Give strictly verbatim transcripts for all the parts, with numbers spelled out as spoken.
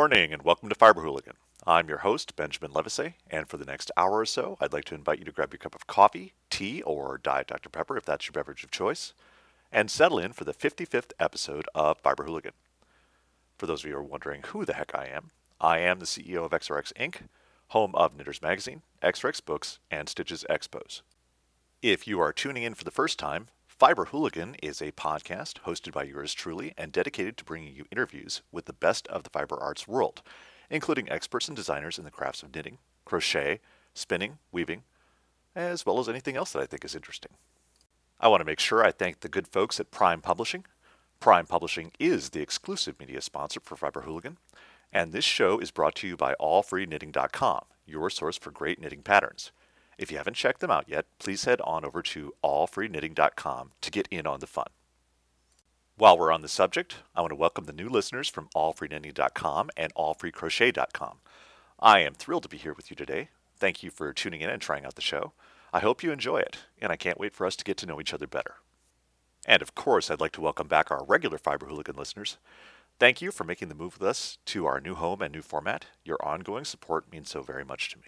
morning and welcome to Fiber Hooligan. I'm your host, Benjamin Levisay, and for the next hour or so, I'd like to invite you to grab your cup of coffee, tea, or Diet Doctor Pepper if that's your beverage of choice, and settle in for the fifty-fifth episode of Fiber Hooligan. For those of you who are wondering who the heck I am, I am the C E O of X R X Incorporated, home of Knitters Magazine, X R X Books, and Stitches Expos. If you are tuning in for the first time, Fiber Hooligan is a podcast hosted by yours truly and dedicated to bringing you interviews with the best of the fiber arts world, including experts and designers in the crafts of knitting, crochet, spinning, weaving, as well as anything else that I think is interesting. I want to make sure I thank the good folks at Prime Publishing. Prime Publishing is the exclusive media sponsor for Fiber Hooligan, and this show is brought to you by all free knitting dot com, your source for great knitting patterns. If you haven't checked them out yet, please head on over to all free knitting dot com to get in on the fun. While we're on the subject, I want to welcome the new listeners from all free knitting dot com and all free crochet dot com. I am thrilled to be here with you today. Thank you for tuning in and trying out the show. I hope you enjoy it, and I can't wait for us to get to know each other better. And of course, I'd like to welcome back our regular Fiber Hooligan listeners. Thank you for making the move with us to our new home and new format. Your ongoing support means so very much to me.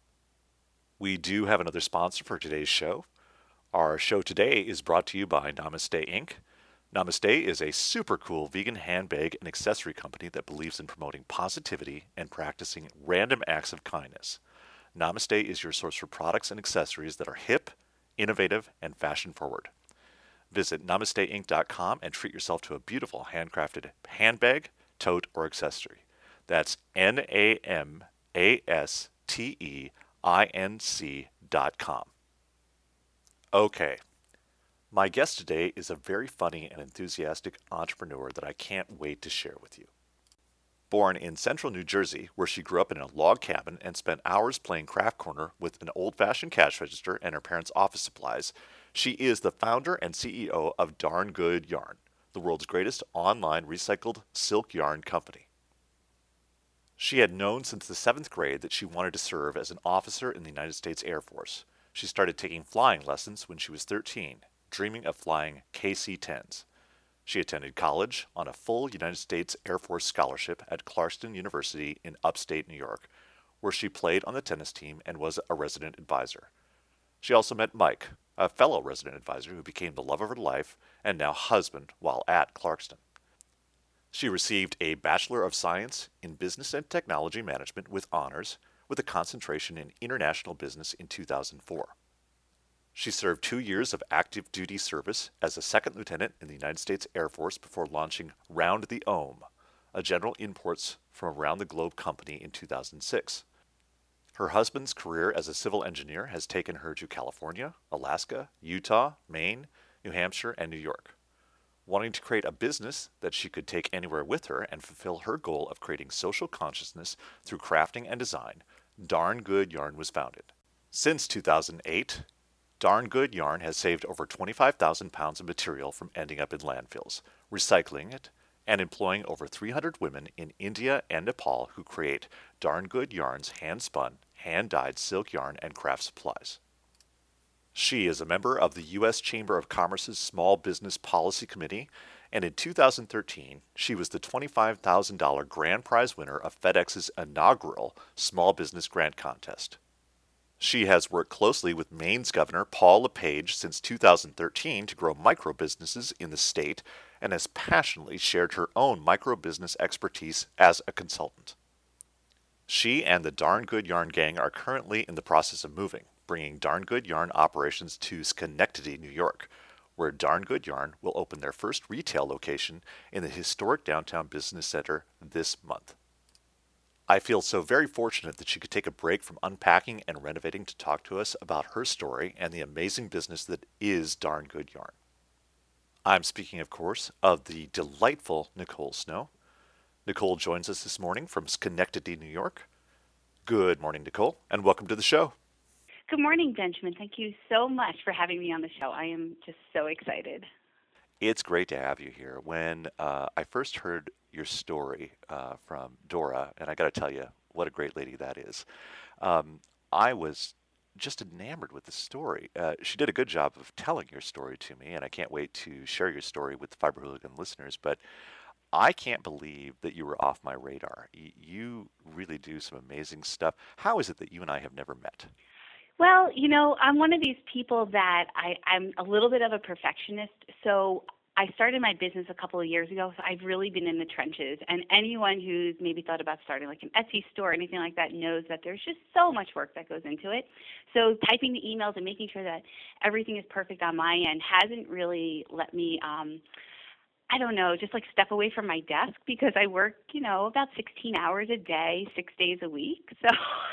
We do have another sponsor for today's show. Our show today is brought to you by Namaste Incorporated. Namaste is a super cool vegan handbag and accessory company that believes in promoting positivity and practicing random acts of kindness. Namaste is your source for products and accessories that are hip, innovative, and fashion-forward. Visit namaste inc dot com and treat yourself to a beautiful handcrafted handbag, tote, or accessory. That's N A M A S T E inc dot com. Okay, my guest today is a very funny and enthusiastic entrepreneur that I can't wait to share with you. Born in central New Jersey, where she grew up in a log cabin and spent hours playing craft corner with an old-fashioned cash register and her parents' office supplies, she is the founder and C E O of Darn Good Yarn, the world's greatest online recycled silk yarn company. She had known since the seventh grade that she wanted to serve as an officer in the United States Air Force. She started taking flying lessons when she was thirteen, dreaming of flying K C tens. She attended college on a full United States Air Force scholarship at Clarkston University in upstate New York, where she played on the tennis team and was a resident advisor. She also met Mike, a fellow resident advisor who became the love of her life and now husband while at Clarkston. She received a Bachelor of Science in Business and Technology Management with honors, with a concentration in international business in two thousand four. She served two years of active duty service as a second lieutenant in the United States Air Force before launching Round the Ohm, a general imports from around the globe company in two thousand six. Her husband's career as a civil engineer has taken her to California, Alaska, Utah, Maine, New Hampshire, and New York. Wanting to create a business that she could take anywhere with her and fulfill her goal of creating social consciousness through crafting and design, Darn Good Yarn was founded. Since two thousand eight, Darn Good Yarn has saved over twenty-five thousand pounds of material from ending up in landfills, recycling it, and employing over three hundred women in India and Nepal who create Darn Good Yarn's hand-spun, hand-dyed silk yarn and craft supplies. She is a member of the U S Chamber of Commerce's Small Business Policy Committee, and in two thousand thirteen, she was the twenty-five thousand dollars grand prize winner of FedEx's inaugural Small Business Grant Contest. She has worked closely with Maine's Governor Paul LePage since two thousand thirteen to grow micro-businesses in the state and has passionately shared her own micro-business expertise as a consultant. She and the Darn Good Yarn gang are currently in the process of moving, bringing Darn Good Yarn operations to Schenectady, New York, where Darn Good Yarn will open their first retail location in the historic downtown business center this month. I feel so very fortunate that she could take a break from unpacking and renovating to talk to us about her story and the amazing business that is Darn Good Yarn. I'm speaking, of course, of the delightful Nicole Snow. Nicole joins us this morning from Schenectady, New York. Good morning, Nicole, and welcome to the show. Good morning, Benjamin. Thank you so much for having me on the show. I am just so excited. It's great to have you here. When uh, I first heard your story uh, from Dora, and I got to tell you, what a great lady that is, um, I was just enamored with the story. Uh, she did a good job of telling your story to me, and I can't wait to share your story with the Fiber Hooligan listeners. But I can't believe that you were off my radar. Y- You really do some amazing stuff. How is it that you and I have never met? Well, you know, I'm one of these people that I, I'm a little bit of a perfectionist. So I started my business a couple of years ago, so I've really been in the trenches. And anyone who's maybe thought about starting like an Etsy store or anything like that knows that there's just so much work that goes into it. So typing the emails and making sure that everything is perfect on my end hasn't really let me um, I don't know, just like step away from my desk because I work, you know, about sixteen hours a day, six days a week. So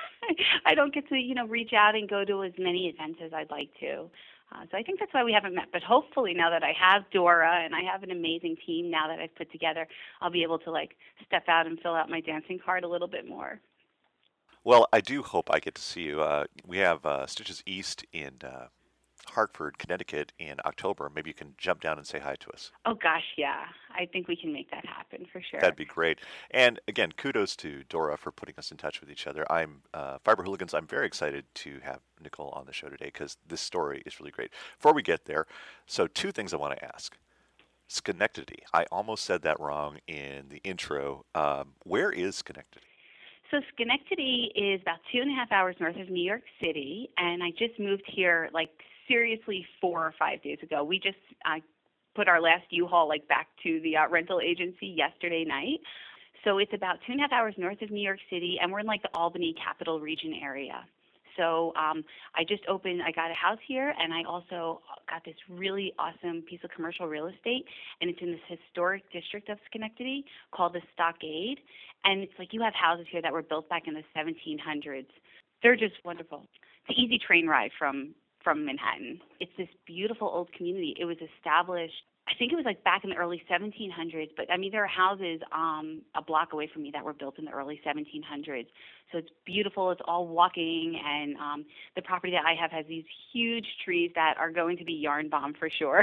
I don't get to, you know, reach out and go to as many events as I'd like to. Uh, so I think that's why we haven't met. But hopefully now that I have Dora and I have an amazing team now that I've put together, I'll be able to like step out and fill out my dancing card a little bit more. Well, I do hope I get to see you. Uh, we have uh, Stitches East in uh, Hartford, Connecticut in October. Maybe you can jump down and say hi to us. Oh gosh, yeah. I think we can make that happen for sure. That'd be great. And again, kudos to Dora for putting us in touch with each other. I'm uh, Fiber Hooligans. I'm very excited to have Nicole on the show today because this story is really great. Before we get there, so two things I want to ask. Schenectady. I almost said that wrong in the intro. Um, where is Schenectady? So Schenectady is about two and a half hours north of New York City, and I just moved here like seriously four or five days ago. We just uh, put our last U-Haul like back to the uh, rental agency yesterday night. So it's about two and a half hours north of New York City, and we're in like the Albany Capital Region area. So um, I just opened, I got a house here, and I also got this really awesome piece of commercial real estate, and it's in this historic district of Schenectady called the Stockade. And it's like you have houses here that were built back in the seventeen hundreds. They're just wonderful. It's an easy train ride from, from Manhattan. It's this beautiful old community. It was established, I think it was like back in the early seventeen hundreds, but I mean, there are houses um, a block away from me that were built in the early seventeen hundreds. So it's beautiful. It's all walking, and um, the property that I have has these huge trees that are going to be yarn bomb for sure.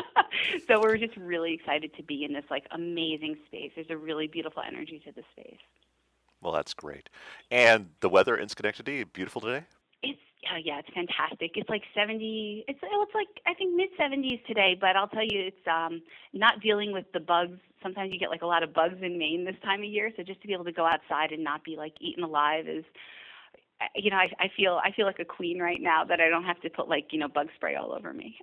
So we're just really excited to be in this like amazing space. There's a really beautiful energy to the space. Well, that's great. And the weather in Schenectady, beautiful today? It's uh, yeah, it's fantastic. It's like seventy. It's it's like I think mid seventies today, but I'll tell you, it's um not dealing with the bugs. Sometimes you get like a lot of bugs in Maine this time of year, so just to be able to go outside and not be like eaten alive is, uh, you know, I I feel I feel like a queen right now that I don't have to put like you know bug spray all over me.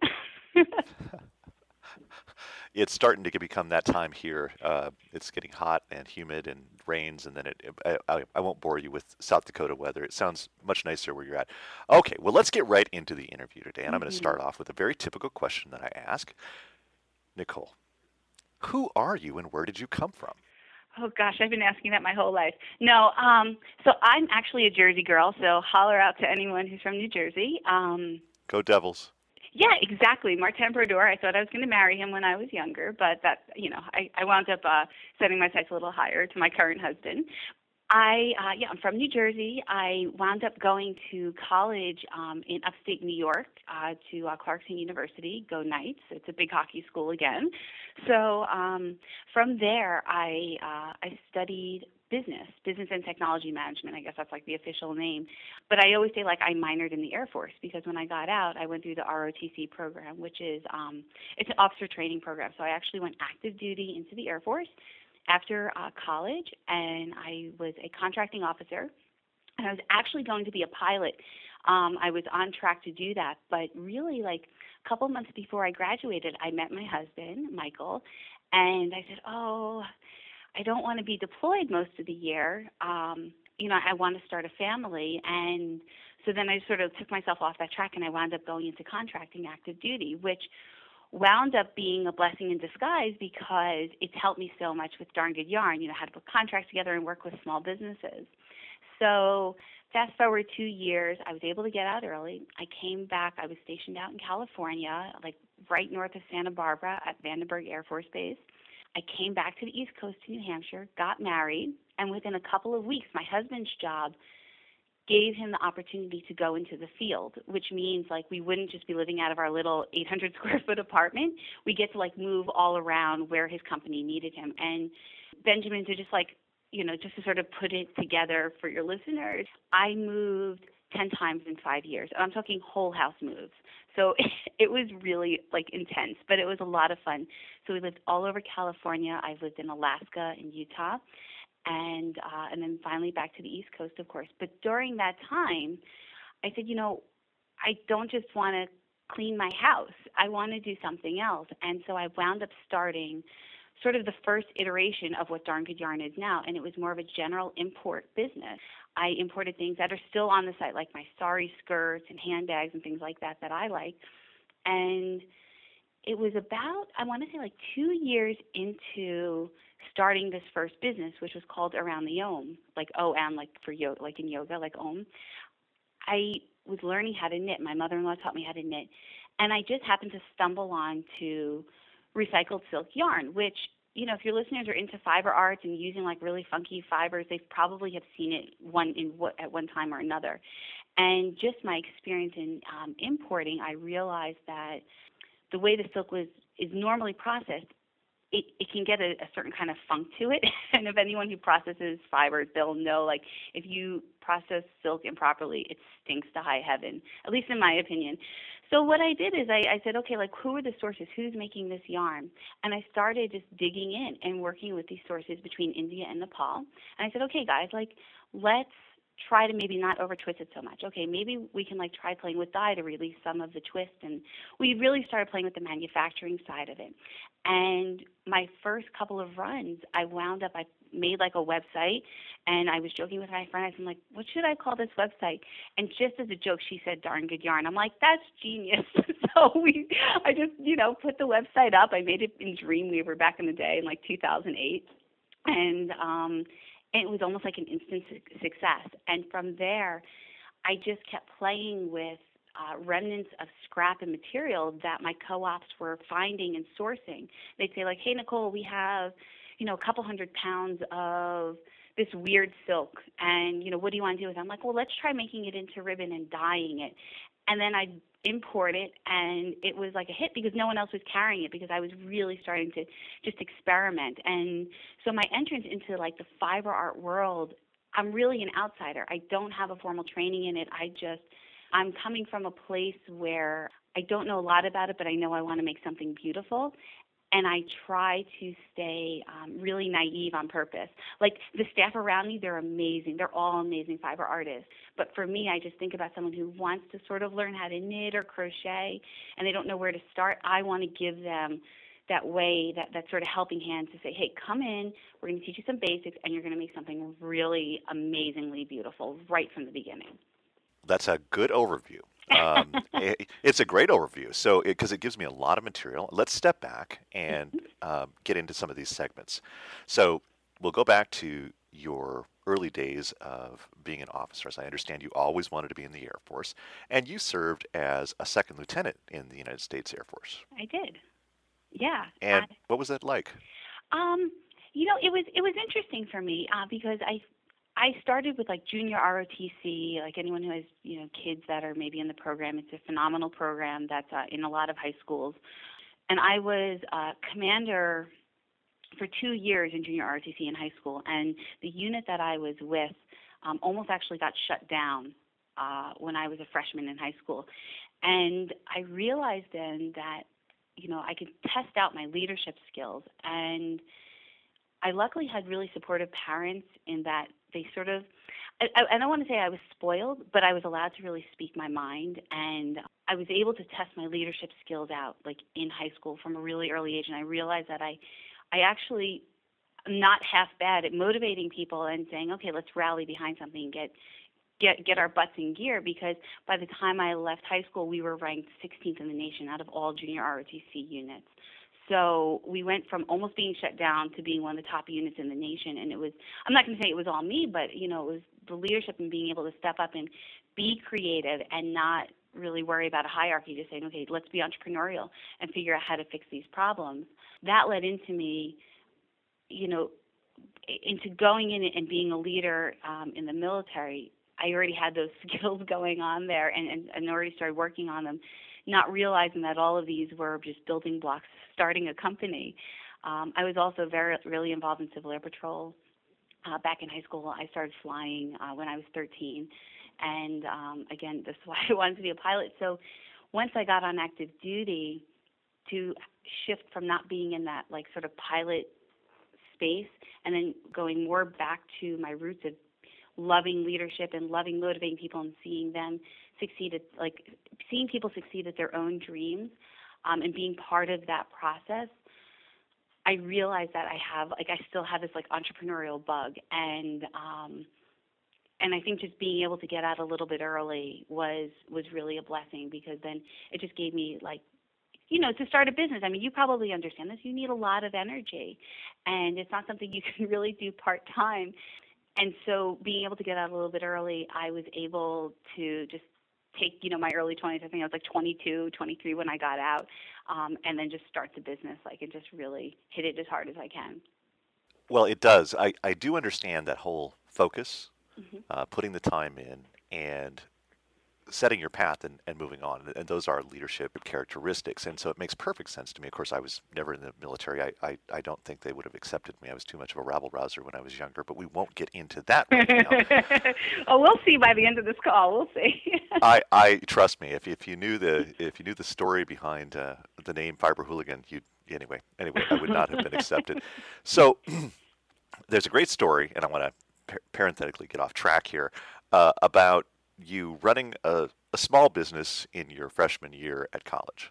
It's starting to get, become that time here. Uh, it's getting hot and humid and rains, and then it. I, I, I won't bore you with South Dakota weather. It sounds much nicer where you're at. Okay, well, let's get right into the interview today, and I'm going to hmm start off with a very typical question that I ask. Nicole, who are you and where did you come from? Oh gosh, I've been asking that my whole life. No, um, so I'm actually a Jersey girl. So holler out to anyone who's from New Jersey. Um, Go Devils. Yeah, exactly. Martin Brodeur. I thought I was going to marry him when I was younger, but that, you know, I, I wound up uh, setting my sights a little higher to my current husband. I, uh, yeah, I'm from New Jersey. I wound up going to college um, in upstate New York uh, to uh, Clarkson University. Go Knights! It's a big hockey school again. So um, from there, I uh, I studied business, business and technology management. I guess that's like the official name. But I always say like I minored in the Air Force because when I got out, I went through the R O T C program, which is um, it's an officer training program. So I actually went active duty into the Air Force after uh, college, and I was a contracting officer, and I was actually going to be a pilot. Um, I was on track to do that, but really, like a couple months before I graduated, I met my husband, Michael, and I said, "Oh, I don't want to be deployed most of the year. Um, you know, I want to start a family." And so then I sort of took myself off that track, and I wound up going into contracting active duty, which wound up being a blessing in disguise because it's helped me so much with Darn Good Yarn, you know, how to put contracts together and work with small businesses. So fast forward two years, I was able to get out early. I came back. I was stationed out in California, like right north of Santa Barbara at Vandenberg Air Force Base. I came back to the East Coast to New Hampshire, got married, and within a couple of weeks, my husband's job gave him the opportunity to go into the field, which means like we wouldn't just be living out of our little eight hundred square foot apartment. We get to like move all around where his company needed him. And Benjamin, to just like, you know, just to sort of put it together for your listeners, I moved ten times in five years. And I'm talking whole house moves. So it was really like intense, but it was a lot of fun. So we lived all over California. I've lived in Alaska and Utah, and uh, and then finally back to the East Coast, of course. But during that time, I said, you know, I don't just want to clean my house. I want to do something else. And so I wound up starting sort of the first iteration of what Darn Good Yarn is now, and it was more of a general import business. I imported things that are still on the site, like my sari skirts and handbags and things like that that I like. And it was about, I want to say like two years into starting this first business, which was called Around the Om, like O M, like for yoga, like in yoga, like Om. I was learning how to knit. My mother-in-law taught me how to knit. And I just happened to stumble on to recycled silk yarn, which, you know, if your listeners are into fiber arts and using like really funky fibers, they probably have seen it one in what, at one time or another. And just my experience in um, importing, I realized that the way the silk was is normally processed, it, it can get a, a certain kind of funk to it. And if anyone who processes fibers, they'll know, like, if you process silk improperly, it stinks to high heaven, at least in my opinion. So what I did is I, I said, okay, like, who are the sources? Who's making this yarn? And I started just digging in and working with these sources between India and Nepal. And I said, okay, guys, like, let's try to maybe not over twist it so much. Okay, maybe we can like try playing with dye to release some of the twist. And we really started playing with the manufacturing side of it. And my first couple of runs, I wound up, I made like a website, and I was joking with my friend. I was like, what should I call this website? And just as a joke, she said, Darn Good Yarn. I'm like, that's genius. So we, I just, you know, put the website up. I made it in Dreamweaver back in the day in like two thousand eight. And, um, it was almost like an instant success. And from there, I just kept playing with uh, remnants of scrap and material that my co-ops were finding and sourcing. They'd say, like, hey, Nicole, we have, you know, a couple hundred pounds of this weird silk, and, you know, what do you want to do with it? I'm like, well, let's try making it into ribbon and dyeing it. And then I'd import it, and it was like a hit because no one else was carrying it, because I was really starting to just experiment. And so my entrance into like the fiber art world, I'm really an outsider. I don't have a formal training in it. I just, I'm coming from a place where I don't know a lot about it, but I know I want to make something beautiful. And I try to stay um, really naive on purpose. Like, the staff around me, they're amazing. They're all amazing fiber artists. But for me, I just think about someone who wants to sort of learn how to knit or crochet, and they don't know where to start. I want to give them that way, that, that sort of helping hand to say, hey, come in, we're going to teach you some basics, and you're going to make something really amazingly beautiful right from the beginning. That's a good overview. Um, it, it's a great overview. So, because it, it gives me a lot of material. Let's step back and uh, get into some of these segments. So, we'll go back to your early days of being an officer. As I understand, you always wanted to be in the Air Force, and you served as a second lieutenant in the United States Air Force. I did. Yeah. And I, what was that like? Um, you know, it was it was interesting for me uh, because I. I started with like junior R O T C, like anyone who has, you know, kids that are maybe in the program. It's a phenomenal program that's uh, in a lot of high schools. And I was uh, commander for two years in junior R O T C in high school. And the unit that I was with um, almost actually got shut down uh, when I was a freshman in high school. And I realized then that, you know, I could test out my leadership skills. And I luckily had really supportive parents in that they sort of, I, I don't want to say I was spoiled, but I was allowed to really speak my mind, and I was able to test my leadership skills out, like in high school from a really early age, and I realized that I, I actually am not half bad at motivating people and saying, okay, let's rally behind something and get, get, get our butts in gear, because by the time I left high school, we were ranked sixteenth in the nation out of all junior R O T C units. So we went from almost being shut down to being one of the top units in the nation. And it was, I'm not going to say it was all me, but, you know, it was the leadership and being able to step up and be creative and not really worry about a hierarchy, just saying, okay, let's be entrepreneurial and figure out how to fix these problems. That led into me, you know, into going in and being a leader um, in the military. I already had those skills going on there and, and, and already started working on them, not realizing that all of these were just building blocks starting a company. Um, I was also very really involved in Civil Air Patrol. Uh, back in high school, I started flying uh, when I was thirteen, And um, again, this is why I wanted to be a pilot. So once I got on active duty, to shift from not being in that like sort of pilot space and then going more back to my roots of loving leadership and loving motivating people and seeing them succeed at, like seeing people succeed at their own dreams, um, and being part of that process, I realized that I have like I still have this like entrepreneurial bug, and um, and I think just being able to get out a little bit early was was really a blessing, because then it just gave me like, you know, to start a business, I mean, you probably understand this, you need a lot of energy, and it's not something you can really do part-time. And so being able to get out a little bit early, I was able to just take, you know, my early twenties, I think I was like twenty-two, twenty-three when I got out, um, and then just start the business, like, and just really hit it as hard as I can. Well, it does. I, I do understand that whole focus, Mm-hmm. uh, putting the time in, and setting your path and, and moving on. And those are leadership characteristics. And so it makes perfect sense to me. Of course, I was never in the military. I, I, I don't think they would have accepted me. I was too much of a rabble rouser when I was younger, but we won't get into that right now. Oh, we'll see by the end of this call. We'll see. I, I trust me. If if you knew the if you knew the story behind uh, the name Fiber Hooligan, you anyway. Anyway, I would not have been accepted. So there's a great story, and I want to par- parenthetically get off track here, uh, about you running a, a small business in your freshman year at college.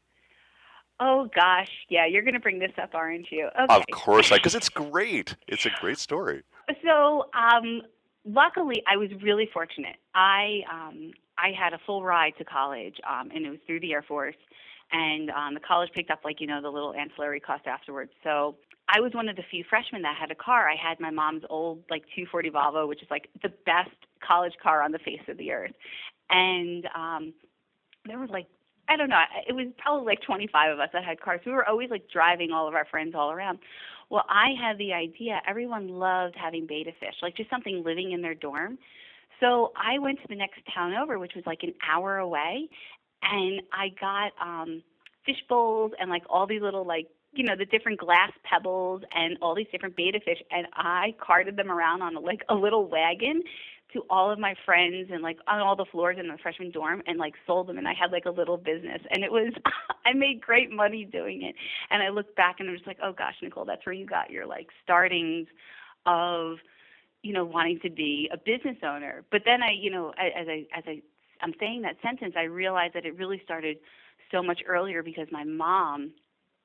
Oh, gosh. Yeah, you're going to bring this up, aren't you? Okay. Of course, because it's great. It's a great story. So, um, luckily, I was really fortunate. I um, I had a full ride to college, um, and it was through the Air Force. And um, the college picked up, like, you know, the little ancillary cost afterwards. So I was one of the few freshmen that had a car. I had my mom's old, like, two forty Volvo, which is, like, the best college car on the face of the earth. And um, there was, like, I don't know, it was probably like twenty-five of us that had cars. We were always, like, driving all of our friends all around. Well, I had the idea, everyone loved having betta fish, like just something living in their dorm. So I went to the next town over, which was like an hour away, and I got um, fish bowls and like all these little like, you know, the different glass pebbles and all these different betta fish, and I carted them around on like a little wagon to all of my friends and like on all the floors in the freshman dorm, and like sold them, and I had like a little business, and it was I made great money doing it. And I look back and I'm just like, oh gosh, Nicole, that's where you got your like startings of, you know, wanting to be a business owner. But then I, you know, as I as I I'm saying that sentence, I realized that it really started so much earlier, because my mom,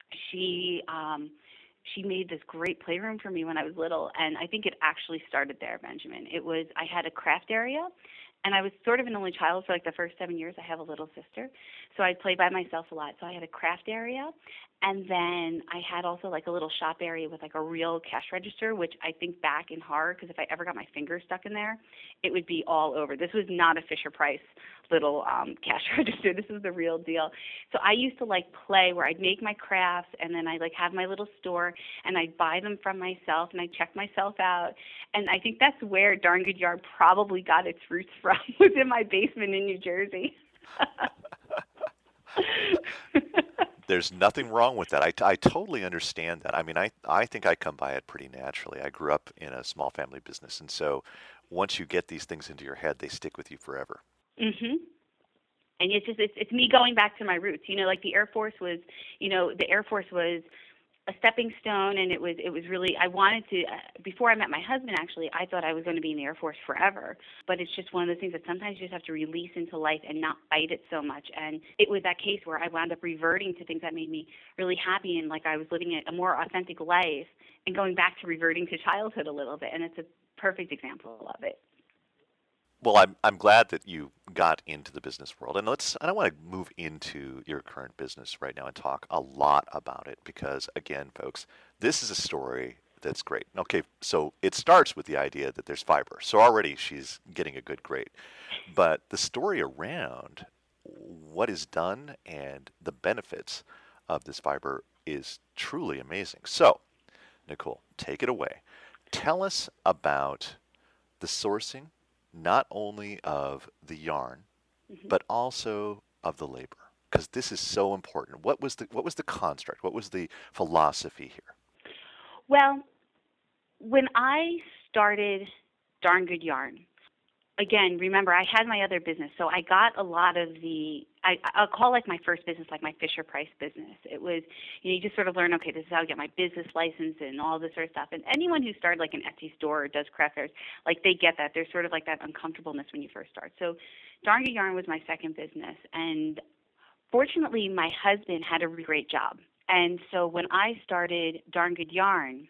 she um she made this great playroom for me when I was little, and I think it actually started there, Benjamin. It was, I had a craft area, and I was sort of an only child for like the first seven years. I have a little sister, so I'd play by myself a lot. So I had a craft area, and then I had also like a little shop area with like a real cash register, which I think back in horror, because if I ever got my finger stuck in there, it would be all over. This was not a Fisher Price little um, cash register. This is the real deal. So I used to like play where I'd make my crafts, and then I'd like have my little store, and I'd buy them from myself, and I'd check myself out. And I think that's where Darn Good Yarn probably got its roots from, was in my basement in New Jersey. There's nothing wrong with that. I, I totally understand that. I mean, I, I think I come by it pretty naturally. I grew up in a small family business, and so once you get these things into your head, they stick with you forever. Mhm. And it's just it's it's me going back to my roots. You know, like the Air Force was, you know, the Air Force was a stepping stone, and it was it was really, I wanted to, uh, before I met my husband, actually, I thought I was going to be in the Air Force forever. But it's just one of those things that sometimes you just have to release into life and not fight it so much. And it was that case where I wound up reverting to things that made me really happy, and like I was living a more authentic life, and going back to reverting to childhood a little bit. And it's a perfect example of it. Well, I'm I'm glad that you got into the business world, and let's. And I want to move into your current business right now and talk a lot about it, because again, folks, this is a story that's great. Okay, so it starts with the idea that there's fiber, so already she's getting a good grade, but the story around what is done and the benefits of this fiber is truly amazing. So, Nicole, take it away. Tell us about the sourcing, not only of the yarn, Mm-hmm. but also of the labor, because this is so important. What was the what was the construct? What was the philosophy here? Well, when I started Darn Good Yarn, again, remember, I had my other business, so I got a lot of the, I, I'll call like my first business like my Fisher Price business. It was, you know, you just sort of learn, okay, this is how I get my business license and all this sort of stuff. And anyone who started like an Etsy store or does craft fairs, like they get that. There's sort of like that uncomfortableness when you first start. So Darn Good Yarn was my second business. And fortunately, my husband had a really great job. And so when I started Darn Good Yarn,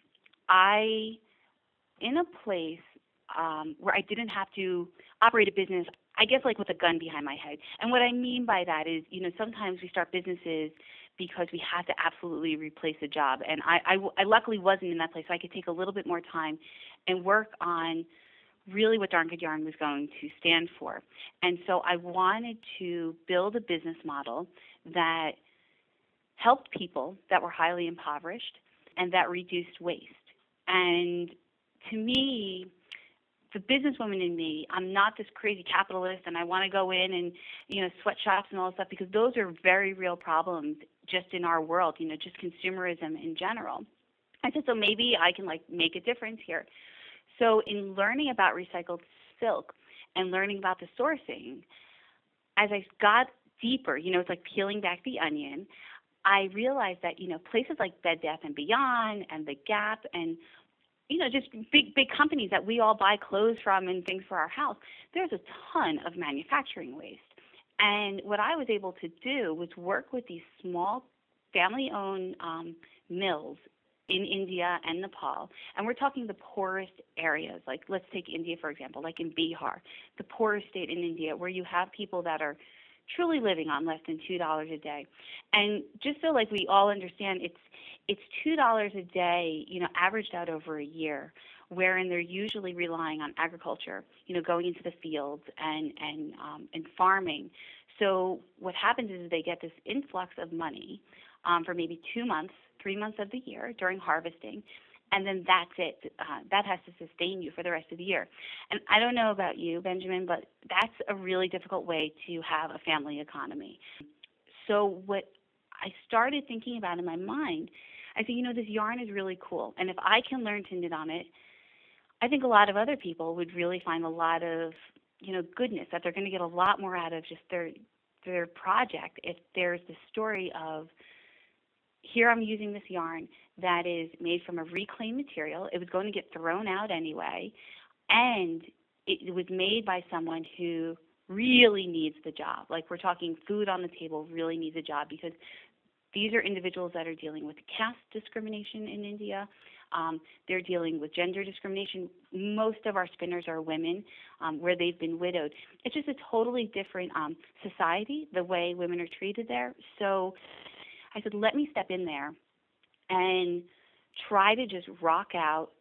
I, in a place um, where I didn't have to operate a business, I guess like with a gun behind my head. And what I mean by that is, you know, sometimes we start businesses because we have to absolutely replace a job. And I, I, I luckily wasn't in that place, so I could take a little bit more time and work on really what Darn Good Yarn was going to stand for. And so I wanted to build a business model that helped people that were highly impoverished and that reduced waste. And to me, the businesswoman in me, I'm not this crazy capitalist and I want to go in and, you know, sweatshops and all this stuff, because those are very real problems just in our world, you know, just consumerism in general. I said, so maybe I can like make a difference here. So in learning about recycled silk and learning about the sourcing, as I got deeper, you know, it's like peeling back the onion, I realized that, you know, places like Bed Bath and Beyond and The Gap and, you know, just big, big companies that we all buy clothes from and things for our house, there's a ton of manufacturing waste. And what I was able to do was work with these small family-owned um, mills in India and Nepal. And we're talking the poorest areas. Like, let's take India, for example, like in Bihar, the poorest state in India, where you have people that are truly living on less than two dollars a day. And just so like we all understand, it's it's two dollars a day, you know, averaged out over a year, wherein they're usually relying on agriculture, you know, going into the fields and and um, and farming. So what happens is they get this influx of money um, for maybe two months, three months of the year during harvesting, and then that's it. Uh, that has to sustain you for the rest of the year. And I don't know about you, Benjamin, but that's a really difficult way to have a family economy. So what I started thinking about in my mind, I said, you know, this yarn is really cool. And if I can learn to knit on it, I think a lot of other people would really find a lot of, you know, goodness, that they're going to get a lot more out of just their their project if there's the story of, here I'm using this yarn that is made from a reclaimed material. It was going to get thrown out anyway, and it was made by someone who really needs the job. Like, we're talking food on the table really needs a job, because these are individuals that are dealing with caste discrimination in India. Um, they're dealing with gender discrimination. Most of our spinners are women, um, where they've been widowed. It's just a totally different um, society, the way women are treated there. So I said, let me step in there and try to just rock out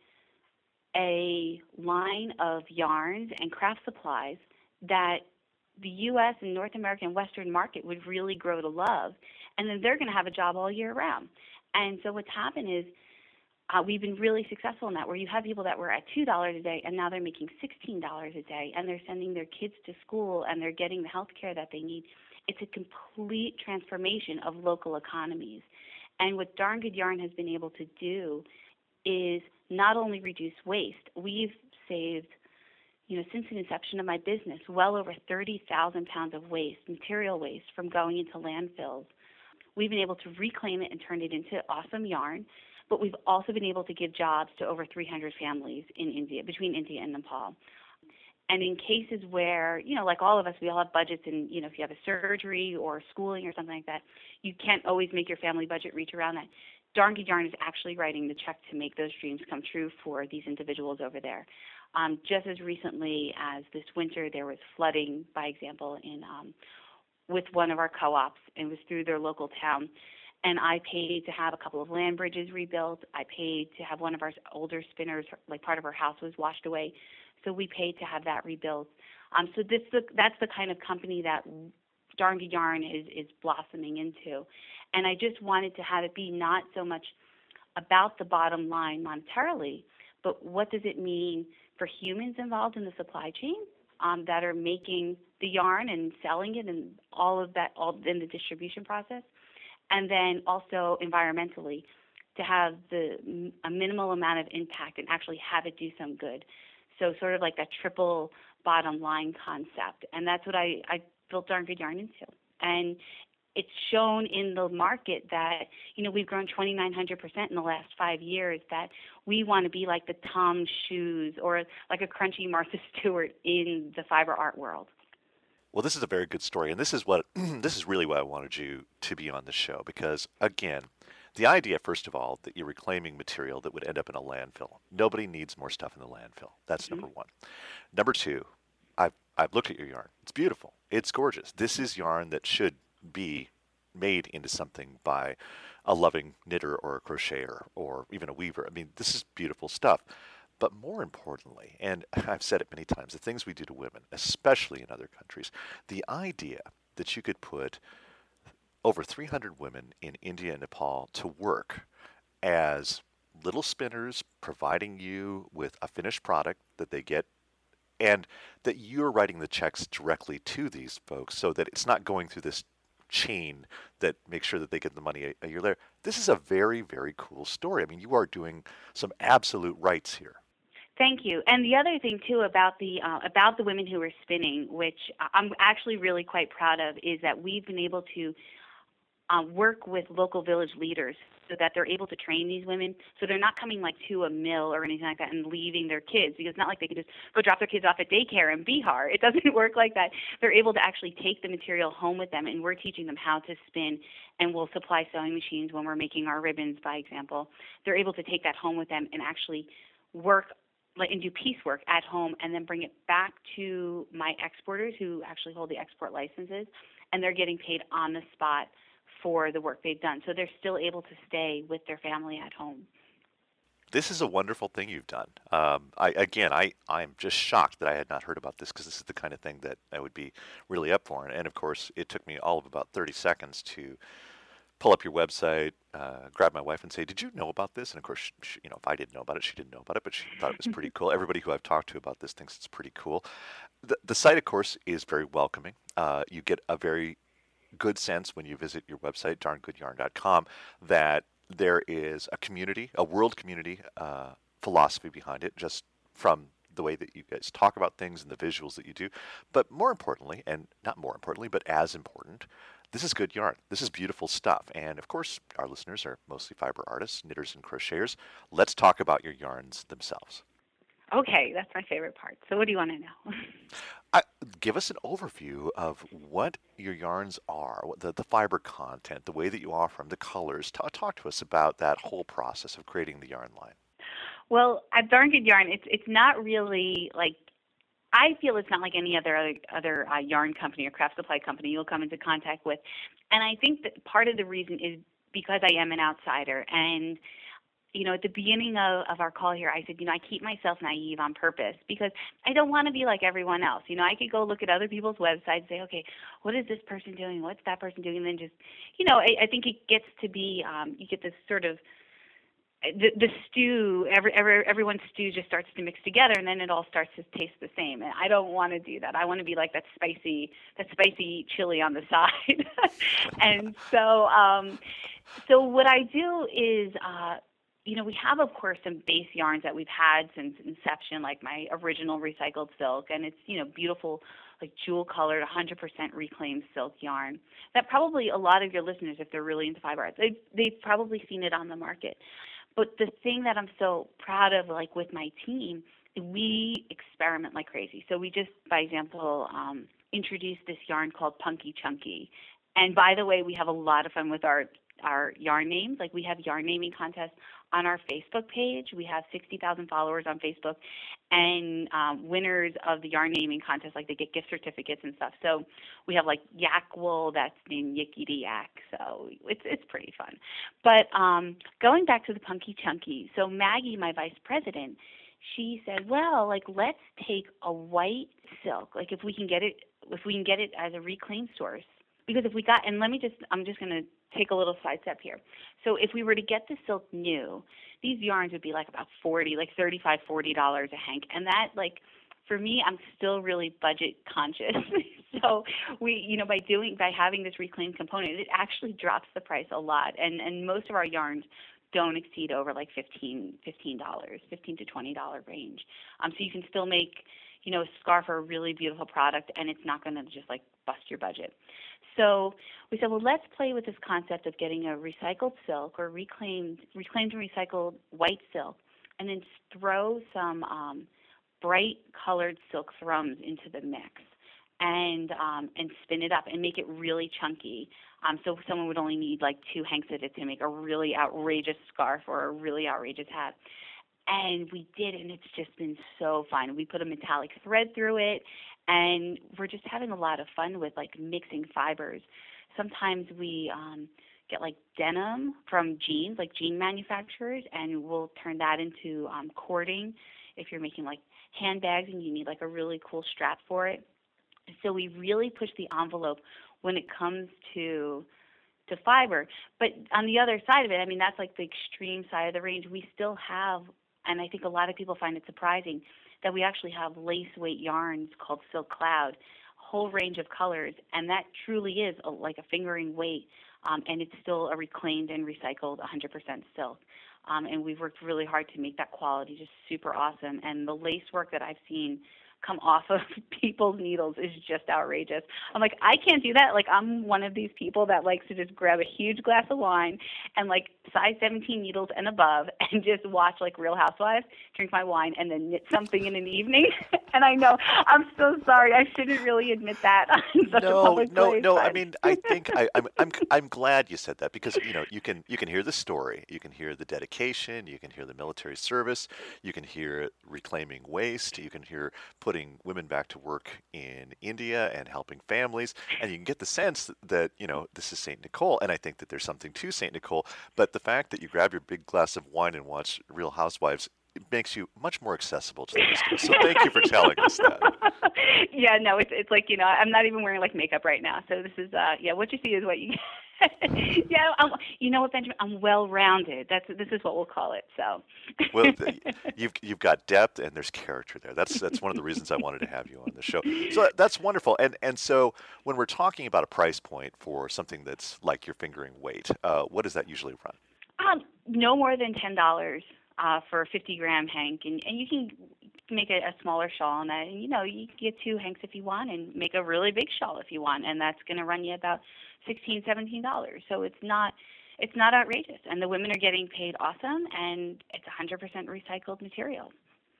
a line of yarns and craft supplies that the U S and North American Western market would really grow to love, and then they're going to have a job all year round. And so what's happened is uh, we've been really successful in that, where you have people that were at two dollars a day, and now they're making sixteen dollars a day, and they're sending their kids to school, and they're getting the health care that they need. It's a complete transformation of local economies. And what Darn Good Yarn has been able to do is not only reduce waste. We've saved, you know, since the inception of my business, well over thirty thousand pounds of waste, material waste, from going into landfills. We've been able to reclaim it and turn it into awesome yarn, but we've also been able to give jobs to over three hundred families in India, between India and Nepal. And in cases where, you know, like all of us, we all have budgets, and, you know, if you have a surgery or schooling or something like that, you can't always make your family budget reach around that. Darn Good Yarn is actually writing the check to make those dreams come true for these individuals over there. Um, just as recently as this winter, there was flooding, by example, in um, with one of our co-ops, and it was through their local town. And I paid to have a couple of land bridges rebuilt. I paid to have one of our older spinners, like part of her house was washed away. So we paid to have that rebuilt. Um, so this, that's the kind of company that Darn Good Yarn is, is blossoming into. And I just wanted to have it be not so much about the bottom line monetarily, but what does it mean for humans involved in the supply chain um, that are making the yarn and selling it and all of that, all in the distribution process, and then also environmentally, to have the a minimal amount of impact and actually have it do some good. So sort of like that triple bottom line concept. And that's what I, I built Darn Good Yarn into. And it's shown in the market that, you know, we've grown twenty-nine hundred percent in the last five years, that we want to be like the Tom's Shoes or like a crunchy Martha Stewart in the fiber art world. Well, this is a very good story, and this is what this is really why I wanted you to be on the show, because again, the idea, first of all, that you're reclaiming material that would end up in a landfill. Nobody needs more stuff in the landfill. That's Mm-hmm. number one. Number two, I've I've looked at your yarn. It's beautiful. It's gorgeous. This is yarn that should be made into something by a loving knitter or a crocheter or even a weaver. I mean, this is beautiful stuff. But more importantly, and I've said it many times, the things we do to women, especially in other countries, the idea that you could put over three hundred women in India and Nepal to work as little spinners, providing you with a finished product that they get, and that you're writing the checks directly to these folks so that it's not going through this chain that makes sure that they get the money a, a year later. This is a very, very cool story. I mean, you are doing some absolute rights here. Thank you. And the other thing too about the uh, about the women who are spinning, which I'm actually really quite proud of, is that we've been able to um, work with local village leaders so that they're able to train these women, so they're not coming like to a mill or anything like that and leaving their kids, because it's not like they can just go drop their kids off at daycare in Bihar. It doesn't work like that. They're able to actually take the material home with them, and we're teaching them how to spin, and we'll supply sewing machines when we're making our ribbons, by example. They're able to take that home with them and actually work and do piecework at home, and then bring it back to my exporters who actually hold the export licenses, and they're getting paid on the spot for the work they've done. So they're still able to stay with their family at home. This is a wonderful thing you've done. Um, I, again, I, I'm just shocked that I had not heard about this, because this is the kind of thing that I would be really up for. And, and of course, it took me all of about thirty seconds to pull up your website, uh, grab my wife and say, did you know about this? And of course, she, you know, if I didn't know about it, she didn't know about it, but she thought it was pretty cool. Everybody who I've talked to about this thinks it's pretty cool. The, the site, of course, is very welcoming. Uh, you get a very good sense when you visit your website, darn good yarn dot com, that there is a community, a world community uh, philosophy behind it, just from the way that you guys talk about things and the visuals that you do. But more importantly, and not more importantly, but as important, this is good yarn. This is beautiful stuff. And of course, our listeners are mostly fiber artists, knitters, and crocheters. Let's talk about your yarns themselves. Okay, that's my favorite part. So what do you want to know? I, give us an overview of what your yarns are, what the, the fiber content, the way that you offer them, the colors. Talk, talk to us about that whole process of creating the yarn line. Well, at Darn Good Yarn, it's it's not really like, I feel it's not like any other other, other uh, yarn company or craft supply company you'll come into contact with. And I think that part of the reason is because I am an outsider. And, you know, at the beginning of, of our call here, I said, you know, I keep myself naive on purpose because I don't want to be like everyone else. You know, I could go look at other people's websites and say, okay, what is this person doing? What's that person doing? And then just, you know, I, I think it gets to be, um, you get this sort of, The, the stew, every, every everyone's stew just starts to mix together, and then it all starts to taste the same. And I don't want to do that. I want to be like that spicy, that spicy chili on the side. And so, um, so what I do is, uh, you know, we have, of course, some base yarns that we've had since inception, like my original recycled silk, and it's, you know, beautiful, like jewel-colored, one hundred percent reclaimed silk yarn. That probably a lot of your listeners, if they're really into fiber arts, they've, they've probably seen it on the market. But the thing that I'm so proud of, like with my team, we experiment like crazy. So we just, by example, um, introduced this yarn called Punky Chunky. And by the way, we have a lot of fun with our our yarn names. Like we have yarn naming contests on our Facebook page. We have sixty thousand followers on Facebook, and um, winners of the yarn naming contest, like they get gift certificates and stuff. So we have like yak wool that's named Yickety Yak. So it's it's pretty fun. But um, going back to the Punky Chunky, so Maggie, my vice president, she said, well, like let's take a white silk, like if we can get it, if we can get it as a reclaimed source. Because if we got, and let me just, I'm just going to take a little side step here. So if we were to get the silk new, these yarns would be like about forty, like thirty-five, forty dollars a hank. And that, like, for me, I'm still really budget conscious. So we, you know, by doing, by having this reclaimed component, it actually drops the price a lot. And and most of our yarns don't exceed over like fifteen, fifteen dollars, fifteen to twenty dollars range. Um, so you can still make, you know, a scarf or a really beautiful product, and it's not going to just like bust your budget. So we said, well, let's play with this concept of getting a recycled silk or reclaimed, reclaimed and recycled white silk, and then throw some um, bright colored silk thrums into the mix, and um, and spin it up and make it really chunky. Um, so someone would only need like two hanks of it to make a really outrageous scarf or a really outrageous hat. And we did, and it's just been so fun. We put a metallic thread through it, and we're just having a lot of fun with like mixing fibers. Sometimes we um, get like denim from jeans, like jean manufacturers, and we'll turn that into um, cording if you're making like handbags and you need like a really cool strap for it. So we really push the envelope when it comes to to fiber. But on the other side of it, I mean, that's like the extreme side of the range. We still have, and I think a lot of people find it surprising, that we actually have lace weight yarns called Silk Cloud, a whole range of colors, and that truly is a, like a fingering weight, um, and it's still a reclaimed and recycled one hundred percent silk. Um, and we've worked really hard to make that quality just super awesome. And the lace work that I've seen come off of people's needles is just outrageous. I'm like, I can't do that. Like, I'm one of these people that likes to just grab a huge glass of wine and like size seventeen needles and above and just watch like Real Housewives, drink my wine, and then knit something in an evening. And I know, I'm so sorry. I shouldn't really admit that in such No, a public no, place. no. But... I mean, I think I, I'm, I'm, I'm glad you said that because you know you can, you can hear the story, you can hear the dedication, you can hear the military service, you can hear reclaiming waste, you can hear putting women back to work in India and helping families, and you can get the sense that you know this is Saint Nicole, and I think that there's something to Saint Nicole. But the fact that you grab your big glass of wine and watch Real Housewives, it makes you much more accessible to the rest of us. So thank you for telling us that. Yeah, no, it's it's like, you know, I'm not even wearing like makeup right now. So this is uh yeah, what you see is what you get. Yeah, I'm, you know what, Benjamin, I'm well-rounded. That's this is what we'll call it. So Well, you've you've got depth and there's character there. That's that's one of the reasons I wanted to have you on the show. So that's wonderful. And and so when we're talking about a price point for something that's like your fingering weight, uh, what does that usually run? Um, no more than ten dollars uh, for a fifty gram hank, and and you can make a, a smaller shawl on that. And you know, you can get two hanks if you want, and make a really big shawl if you want, and that's going to run you about sixteen, seventeen dollars. So it's not it's not outrageous, and the women are getting paid awesome, and it's one hundred percent recycled material.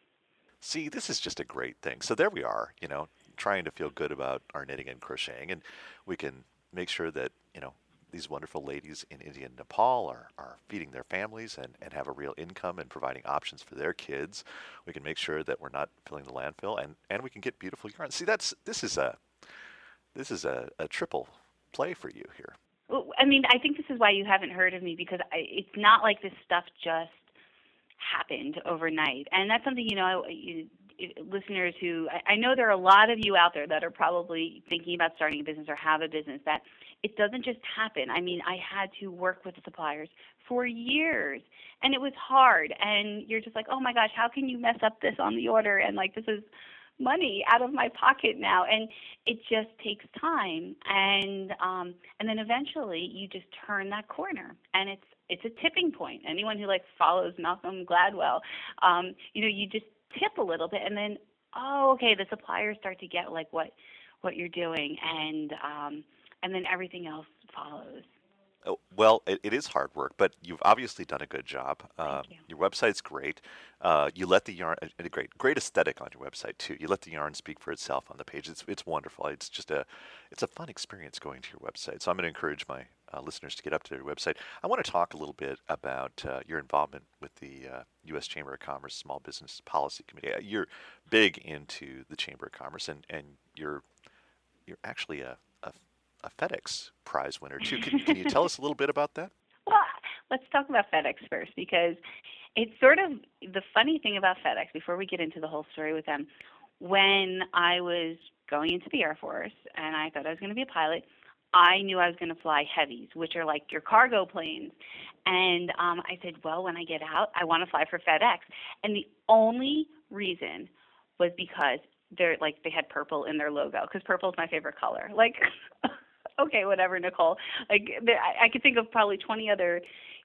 See, this is just a great thing. So there we are, you know, trying to feel good about our knitting and crocheting, and we can make sure that you know these wonderful ladies in India and Nepal are, are feeding their families and, and have a real income and providing options for their kids. We can make sure that we're not filling the landfill, and, and we can get beautiful yarn. See, that's this is a this is a, a triple play for you here. Well, I mean, I think this is why you haven't heard of me, because I, it's not like this stuff just happened overnight. And that's something, you know, you, listeners who, I, I know there are a lot of you out there that are probably thinking about starting a business or have a business, that it doesn't just happen. I mean, I had to work with suppliers for years, and it was hard. And you're just like, oh my gosh, how can you mess up this on the order? And like, this is money out of my pocket now. And it just takes time. And um, and then eventually you just turn that corner, and it's it's a tipping point. Anyone who like follows Malcolm Gladwell, um, you know, you just tip a little bit, and then, oh, okay, the suppliers start to get like what what you're doing, and um, and then everything else follows. Oh, well, it, it is hard work, but you've obviously done a good job. Uh, Thank you. Your website's great. Uh, you let the yarn, a great, great aesthetic on your website too. You let the yarn speak for itself on the page. It's it's wonderful. It's just a, it's a fun experience going to your website. So I'm going to encourage my uh, listeners to get up to their website. I want to talk a little bit about uh, your involvement with the uh, U S Chamber of Commerce Small Business Policy Committee. Uh, You're big into the Chamber of Commerce, and, and you're you're actually a, a a FedEx prize winner too. Can, can you tell us a little bit about that? Well, let's talk about FedEx first, because it's sort of the funny thing about FedEx, before we get into the whole story with them. When I was going into the Air Force and I thought I was going to be a pilot, I knew I was going to fly heavies, which are like your cargo planes. And um, I said, well, when I get out, I want to fly for FedEx. And the only reason was because they're like they had purple in their logo, because purple is my favorite color. Like, okay, whatever, Nicole. Like, I, I could think of probably twenty other,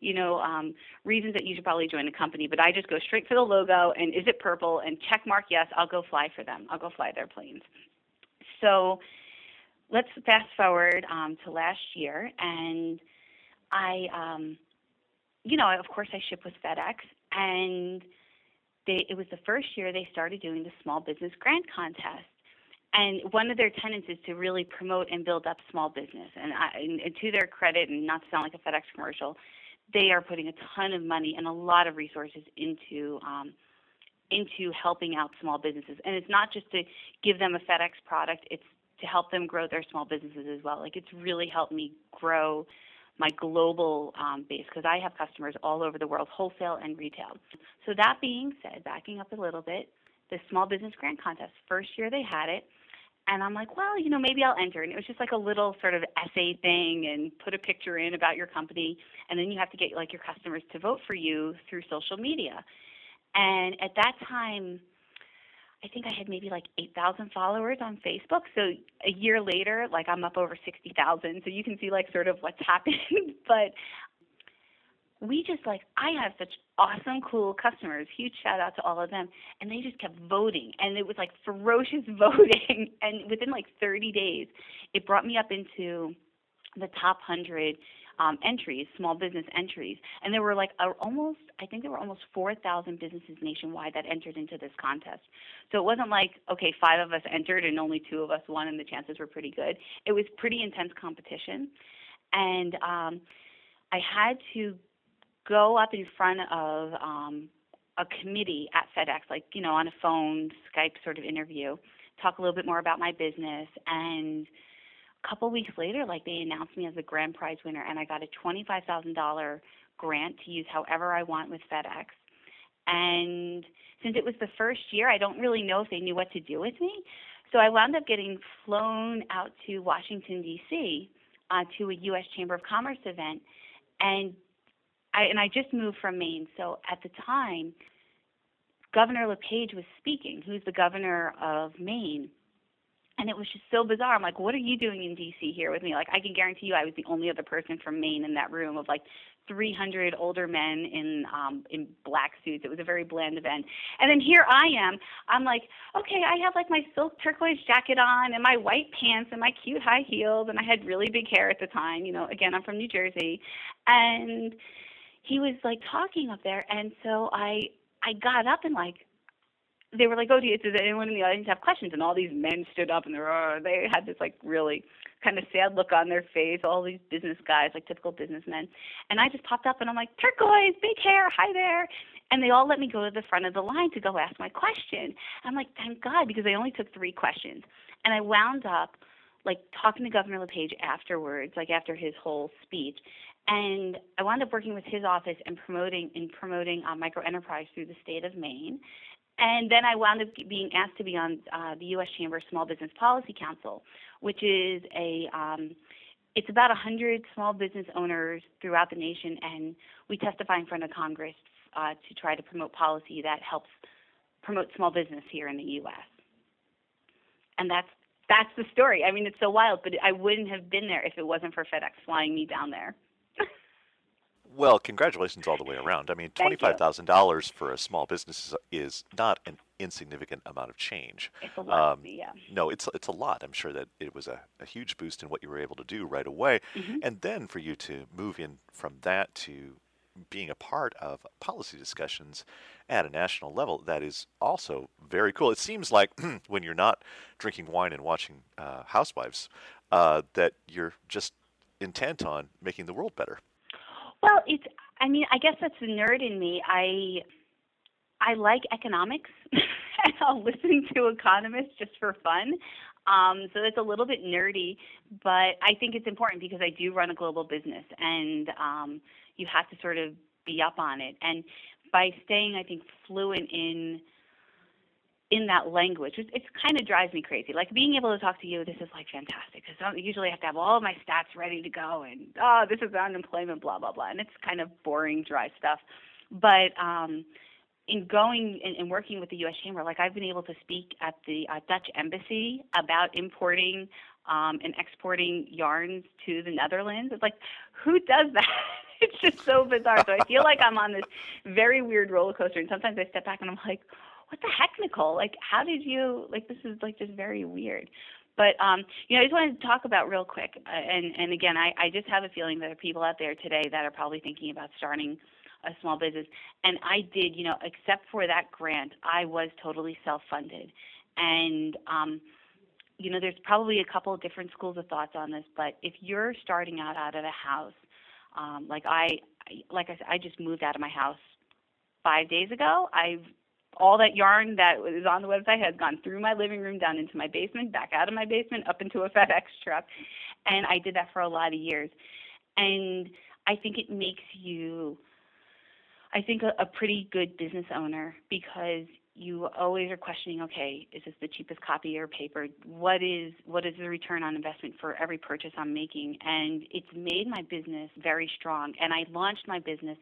you know, um, reasons that you should probably join a company, but I just go straight for the logo and is it purple and check mark yes, I'll go fly for them. I'll go fly their planes. So let's fast forward um, to last year, and I, um, you know, of course I ship with FedEx, and they, it was the first year they started doing the Small Business Grant Contest. And one of their tenets is to really promote and build up small business. And, I, and, and to their credit, and not to sound like a FedEx commercial, they are putting a ton of money and a lot of resources into um, into helping out small businesses. And it's not just to give them a FedEx product, it's to help them grow their small businesses as well. Like, it's really helped me grow my global um, base, because I have customers all over the world, wholesale and retail. So that being said, backing up a little bit, the Small Business Grant Contest, first year they had it, and I'm like, well, you know, maybe I'll enter. And it was just like a little sort of essay thing, and put a picture in about your company, and then you have to get like your customers to vote for you through social media. And at that time, I think I had maybe like eight thousand followers on Facebook. So a year later, like, I'm up over sixty thousand. So you can see like sort of what's happened. But we just like, I have such awesome, cool customers. Huge shout out to all of them. And they just kept voting. And it was like ferocious voting. And within like thirty days, it brought me up into the top one hundred um, entries, small business entries. And there were like a, almost, I think there were almost four thousand businesses nationwide that entered into this contest. So it wasn't like, okay, five of us entered and only two of us won, and the chances were pretty good. It was pretty intense competition. And um, I had to go up in front of um, a committee at FedEx, like, you know, on a phone, Skype sort of interview, talk a little bit more about my business. And a couple weeks later, like, they announced me as a grand prize winner, and I got a twenty-five thousand dollars grant to use however I want with FedEx. And since it was the first year, I don't really know if they knew what to do with me. So I wound up getting flown out to Washington, D C, uh, to a U S Chamber of Commerce event. And I, and I just moved from Maine. So at the time, Governor LePage was speaking, who's the governor of Maine. And it was just so bizarre. I'm like, what are you doing in D C here with me? Like, I can guarantee you I was the only other person from Maine in that room of like three hundred older men in um, in black suits. It was a very bland event. And then here I am. I'm like, okay, I have like my silk turquoise jacket on and my white pants and my cute high heels. And I had really big hair at the time. You know, again, I'm from New Jersey. And he was like talking up there. And so I I got up and like, they were like, oh, does anyone in the audience have questions? And all these men stood up, and they, were, oh, they had this like really kind of sad look on their face, all these business guys, like typical businessmen. And I just popped up, and I'm like, turquoise, big hair, hi there. And they all let me go to the front of the line to go ask my question. I'm like, thank God, because I only took three questions. And I wound up like talking to Governor LePage afterwards, like after his whole speech. And I wound up working with his office and promoting and promoting uh, microenterprise through the state of Maine. And then I wound up being asked to be on uh, the U S Chamber Small Business Policy Council, which is a, um, it's about one hundred small business owners throughout the nation, and we testify in front of Congress uh, to try to promote policy that helps promote small business here in the U S. And that's that's the story. I mean, it's so wild, but I wouldn't have been there if it wasn't for FedEx flying me down there. Well, congratulations all the way around. I mean, twenty-five thousand dollars for a small business is, is not an insignificant amount of change. It's a lot, um, yeah. No, it's it's a lot. I'm sure that it was a, a huge boost in what you were able to do right away. Mm-hmm. And then for you to move in from that to being a part of policy discussions at a national level, that is also very cool. It seems like when you're not drinking wine and watching uh, Housewives, uh, that you're just intent on making the world better. Well, it's, I mean, I guess that's the nerd in me. I I like economics, and I'll listen to economists just for fun. Um, so it's a little bit nerdy, but I think it's important because I do run a global business, and um, you have to sort of be up on it. And by staying, I think, fluent in in that language, it, it kind of drives me crazy. Like, being able to talk to you, this is like fantastic, because usually I have to have all of my stats ready to go, and oh, this is unemployment, blah blah blah, and it's kind of boring, dry stuff. But um, in going and, and working with the U S Chamber, like, I've been able to speak at the uh, Dutch Embassy about importing um, and exporting yarns to the Netherlands. It's like, who does that? It's just so bizarre. So I feel like I'm on this very weird roller coaster, and sometimes I step back and I'm like, what the heck, Nicole? Like, how did you, like, this is like just very weird. But, um, you know, I just wanted to talk about real quick, uh, and, and again, I, I just have a feeling that there are people out there today that are probably thinking about starting a small business. And I did, you know, except for that grant, I was totally self-funded. And, um, you know, there's probably a couple of different schools of thoughts on this, but if you're starting out out of a house, um, like I, like I said, I just moved out of my house five days ago. I've all that yarn that was on the website has gone through my living room, down into my basement, back out of my basement, up into a FedEx truck. And I did that for a lot of years. And I think it makes you, I think, a, a pretty good business owner, because you always are questioning, okay, is this the cheapest copy or paper? What is what is the return on investment for every purchase I'm making? And it's made my business very strong. And I launched my business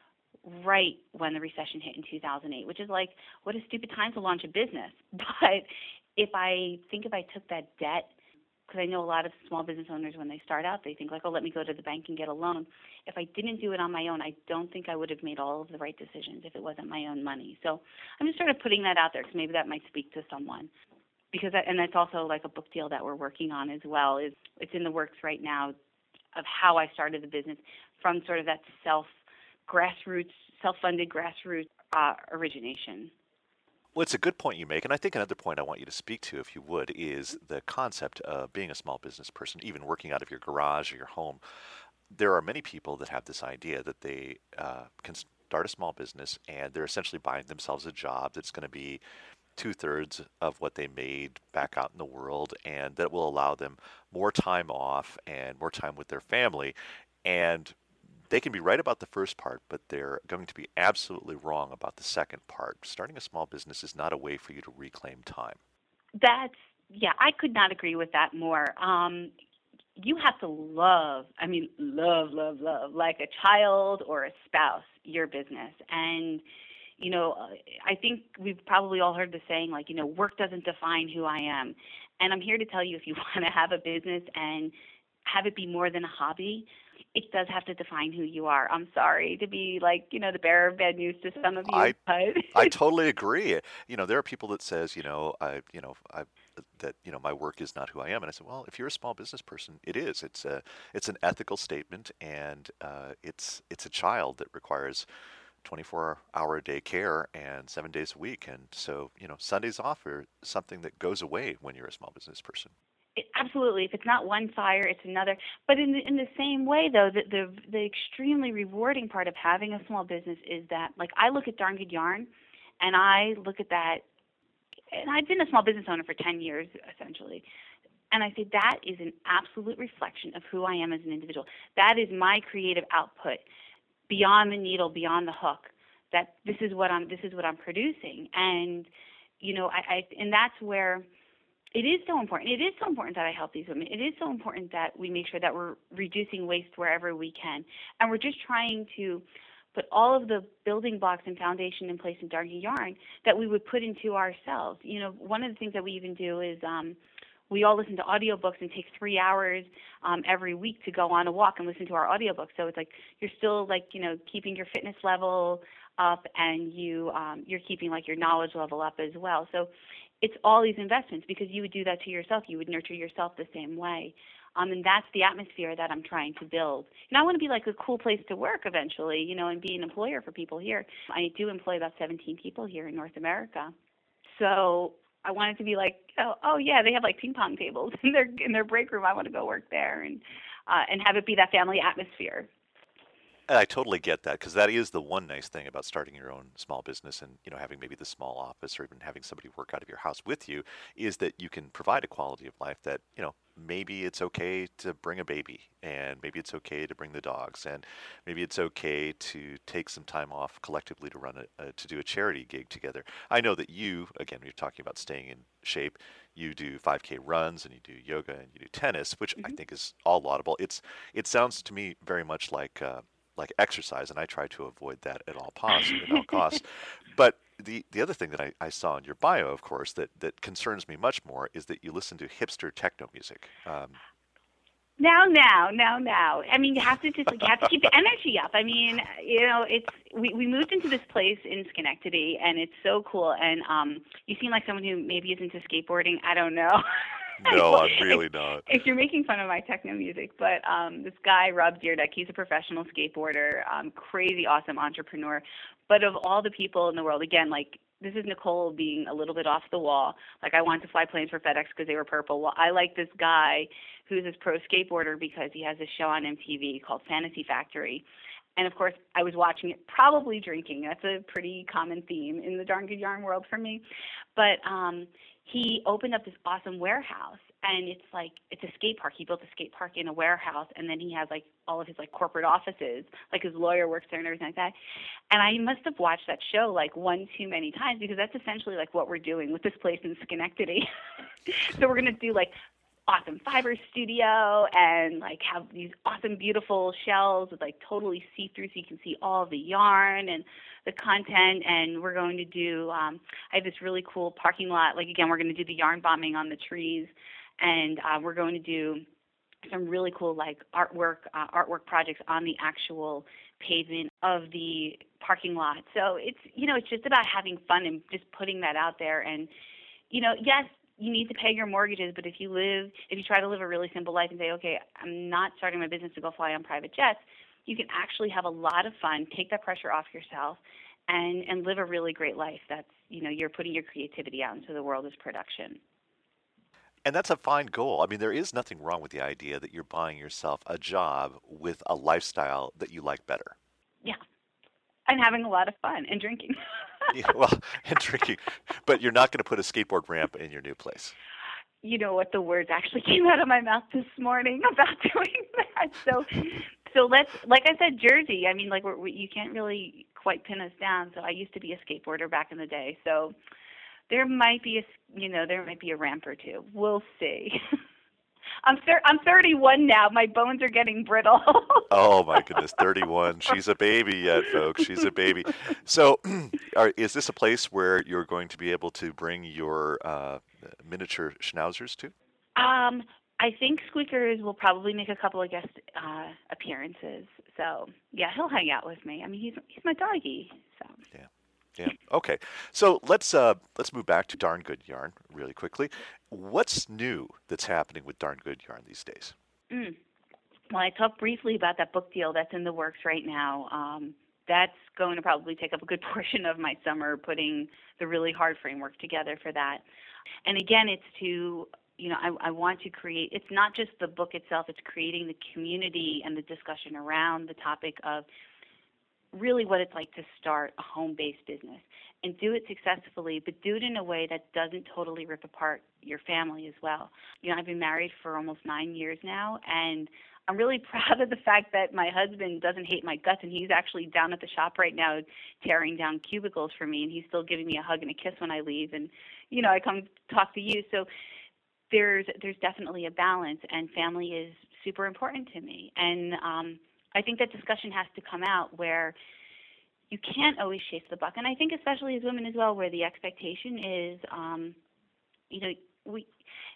right when the recession hit in two thousand eight, which is like, what a stupid time to launch a business. But if I think if I took that debt, because I know a lot of small business owners, when they start out, they think like, oh, let me go to the bank and get a loan. If I didn't do it on my own, I don't think I would have made all of the right decisions if it wasn't my own money. So I'm just sort of putting that out there, because maybe that might speak to someone. Because that, and that's also like a book deal that we're working on as well. Is it's in the works right now of how I started the business from sort of that self grassroots, self-funded grassroots uh, origination. Well, it's a good point you make, and I think another point I want you to speak to, if you would, is the concept of being a small business person, even working out of your garage or your home. There are many people that have this idea that they uh, can start a small business, and they're essentially buying themselves a job that's going to be two-thirds of what they made back out in the world, and that will allow them more time off and more time with their family. And they can be right about the first part, but they're going to be absolutely wrong about the second part. Starting a small business is not a way for you to reclaim time. That's, yeah, I could not agree with that more. Um, you have to love, I mean, love, love, love, like a child or a spouse, your business. And, you know, I think we've probably all heard the saying, like, you know, work doesn't define who I am. And I'm here to tell you, if you want to have a business and have it be more than a hobby, it does have to define who you are. I'm sorry to be like, you know, the bearer of bad news to some of you, I but I totally agree. You know, there are people that says, you know, I, you know, I that you know my work is not who I am, and I said, well, if you're a small business person, it is. It's a it's an ethical statement, and uh, it's it's a child that requires twenty-four hour a day care and seven days a week, and so you know Sundays off are something that goes away when you're a small business person. it, absolutely, if it's not one fire, it's another. But in the, in the same way, though, the, the the extremely rewarding part of having a small business is that, like, I look at Darn Good Yarn, and I look at that, and I've been a small business owner for ten years, essentially. And I say that is an absolute reflection of who I am as an individual. That is my creative output, beyond the needle, beyond the hook. That this is what I'm. This is what I'm producing, and you know, I, I and that's where it is so important. It is so important that I help these women. It is so important that we make sure that we're reducing waste wherever we can, and we're just trying to put all of the building blocks and foundation in place in Darn Good Yarn that we would put into ourselves. You know, one of the things that we even do is. Um, We all listen to audiobooks and take three hours um, every week to go on a walk and listen to our audiobooks. So it's like you're still like, you know, keeping your fitness level up, and you, um, you're keeping like your knowledge level up as well. So it's all these investments, because you would do that to yourself. You would nurture yourself the same way. Um, and that's the atmosphere that I'm trying to build. And I want to be like a cool place to work eventually, you know, and be an employer for people here. I do employ about seventeen people here in North America. So I want it to be like, oh, oh yeah, they have like ping pong tables in their in their break room. I want to go work there, and uh, and have it be that family atmosphere. And I totally get that, because that is the one nice thing about starting your own small business, and you know having maybe the small office, or even having somebody work out of your house with you, is that you can provide a quality of life that, you know maybe it's okay to bring a baby, and maybe it's okay to bring the dogs, and maybe it's okay to take some time off collectively to run a, uh, to do a charity gig together. I know that you, again, you're talking about staying in shape. You do five K runs, and you do yoga, and you do tennis, which I Mm-hmm. think is all laudable. It's it sounds to me very much like uh, like exercise, and I try to avoid that at all pos at all costs. But the the other thing that I, I saw in your bio, of course, that that concerns me much more is that you listen to hipster techno music. Um, Now, now, now, now. I mean, you have to just like you have to keep the energy up. I mean, you know, it's we, we moved into this place in Schenectady, and it's so cool. And um, you seem like someone who maybe is into skateboarding. I don't know. No, I'm really if, not. if you're making fun of my techno music, but um, this guy Rob Deerdeck, he's a professional skateboarder, um, crazy awesome entrepreneur. But of all the people in the world, again, like this is Nicole being a little bit off the wall. Like I wanted to fly planes for FedEx because they were purple. Well, I like this guy who's this pro skateboarder because he has a show on M T V called Fantasy Factory. And of course, I was watching it, probably drinking. That's a pretty common theme in the Darn Good Yarn world for me. But um, he opened up this awesome warehouse, and it's like it's a skate park. He built a skate park in a warehouse, and then he has like all of his like corporate offices, like his lawyer works there and everything like that. And I must have watched that show like one too many times because that's essentially like what we're doing with this place in Schenectady. So we're gonna do like awesome fiber studio and like have these awesome beautiful shells with like totally see-through so you can see all the yarn and the content. And we're going to do um I have this really cool parking lot. Like again, we're going to do the yarn bombing on the trees, and uh, we're going to do some really cool like artwork uh, artwork projects on the actual pavement of the parking lot. So it's you know it's just about having fun and just putting that out there. And you know yes, you need to pay your mortgages, but if you live, if you try to live a really simple life and say, okay, I'm not starting my business to go fly on private jets, you can actually have a lot of fun, take that pressure off yourself, and, and live a really great life. That's, you know, you're putting your creativity out into the world as production. And that's a fine goal. I mean, there is nothing wrong with the idea that you're buying yourself a job with a lifestyle that you like better. Yeah. And having a lot of fun and drinking. Yeah, well, and drinking, but you're not going to put a skateboard ramp in your new place. You know what? The words actually came out of my mouth this morning about doing that. So, so let's, like I said, Jersey. I mean, like we're, we, you can't really quite pin us down. So I used to be a skateboarder back in the day. So there might be a, you know, there might be a ramp or two. We'll see. I'm thir- I'm thirty-one now. My bones are getting brittle. Oh my goodness, thirty-one. She's a baby yet, folks. She's a baby. So, are, is this a place where you're going to be able to bring your uh, miniature schnauzers to? Um, I think Squeakers will probably make a couple of guest uh, appearances. So yeah, he'll hang out with me. I mean, he's he's my doggy. So yeah. Yeah. Okay. So let's uh, let's move back to Darn Good Yarn really quickly. What's new that's happening with Darn Good Yarn these days? Mm. Well, I talked briefly about that book deal that's in the works right now. Um, that's going to probably take up a good portion of my summer, putting the really hard framework together for that. And again, it's to, you know, I, I want to create, it's not just the book itself, it's creating the community and the discussion around the topic of really what it's like to start a home-based business and do it successfully, but do it in a way that doesn't totally rip apart your family as well. You know, I've been married for almost nine years now, and I'm really proud of the fact that my husband doesn't hate my guts, and he's actually down at the shop right now tearing down cubicles for me, and he's still giving me a hug and a kiss when I leave, and, you know, I come talk to you. So there's there's definitely a balance, and family is super important to me. And um, I think that discussion has to come out where you can't always chase the buck. And I think especially as women as well, where the expectation is, um, you know, we,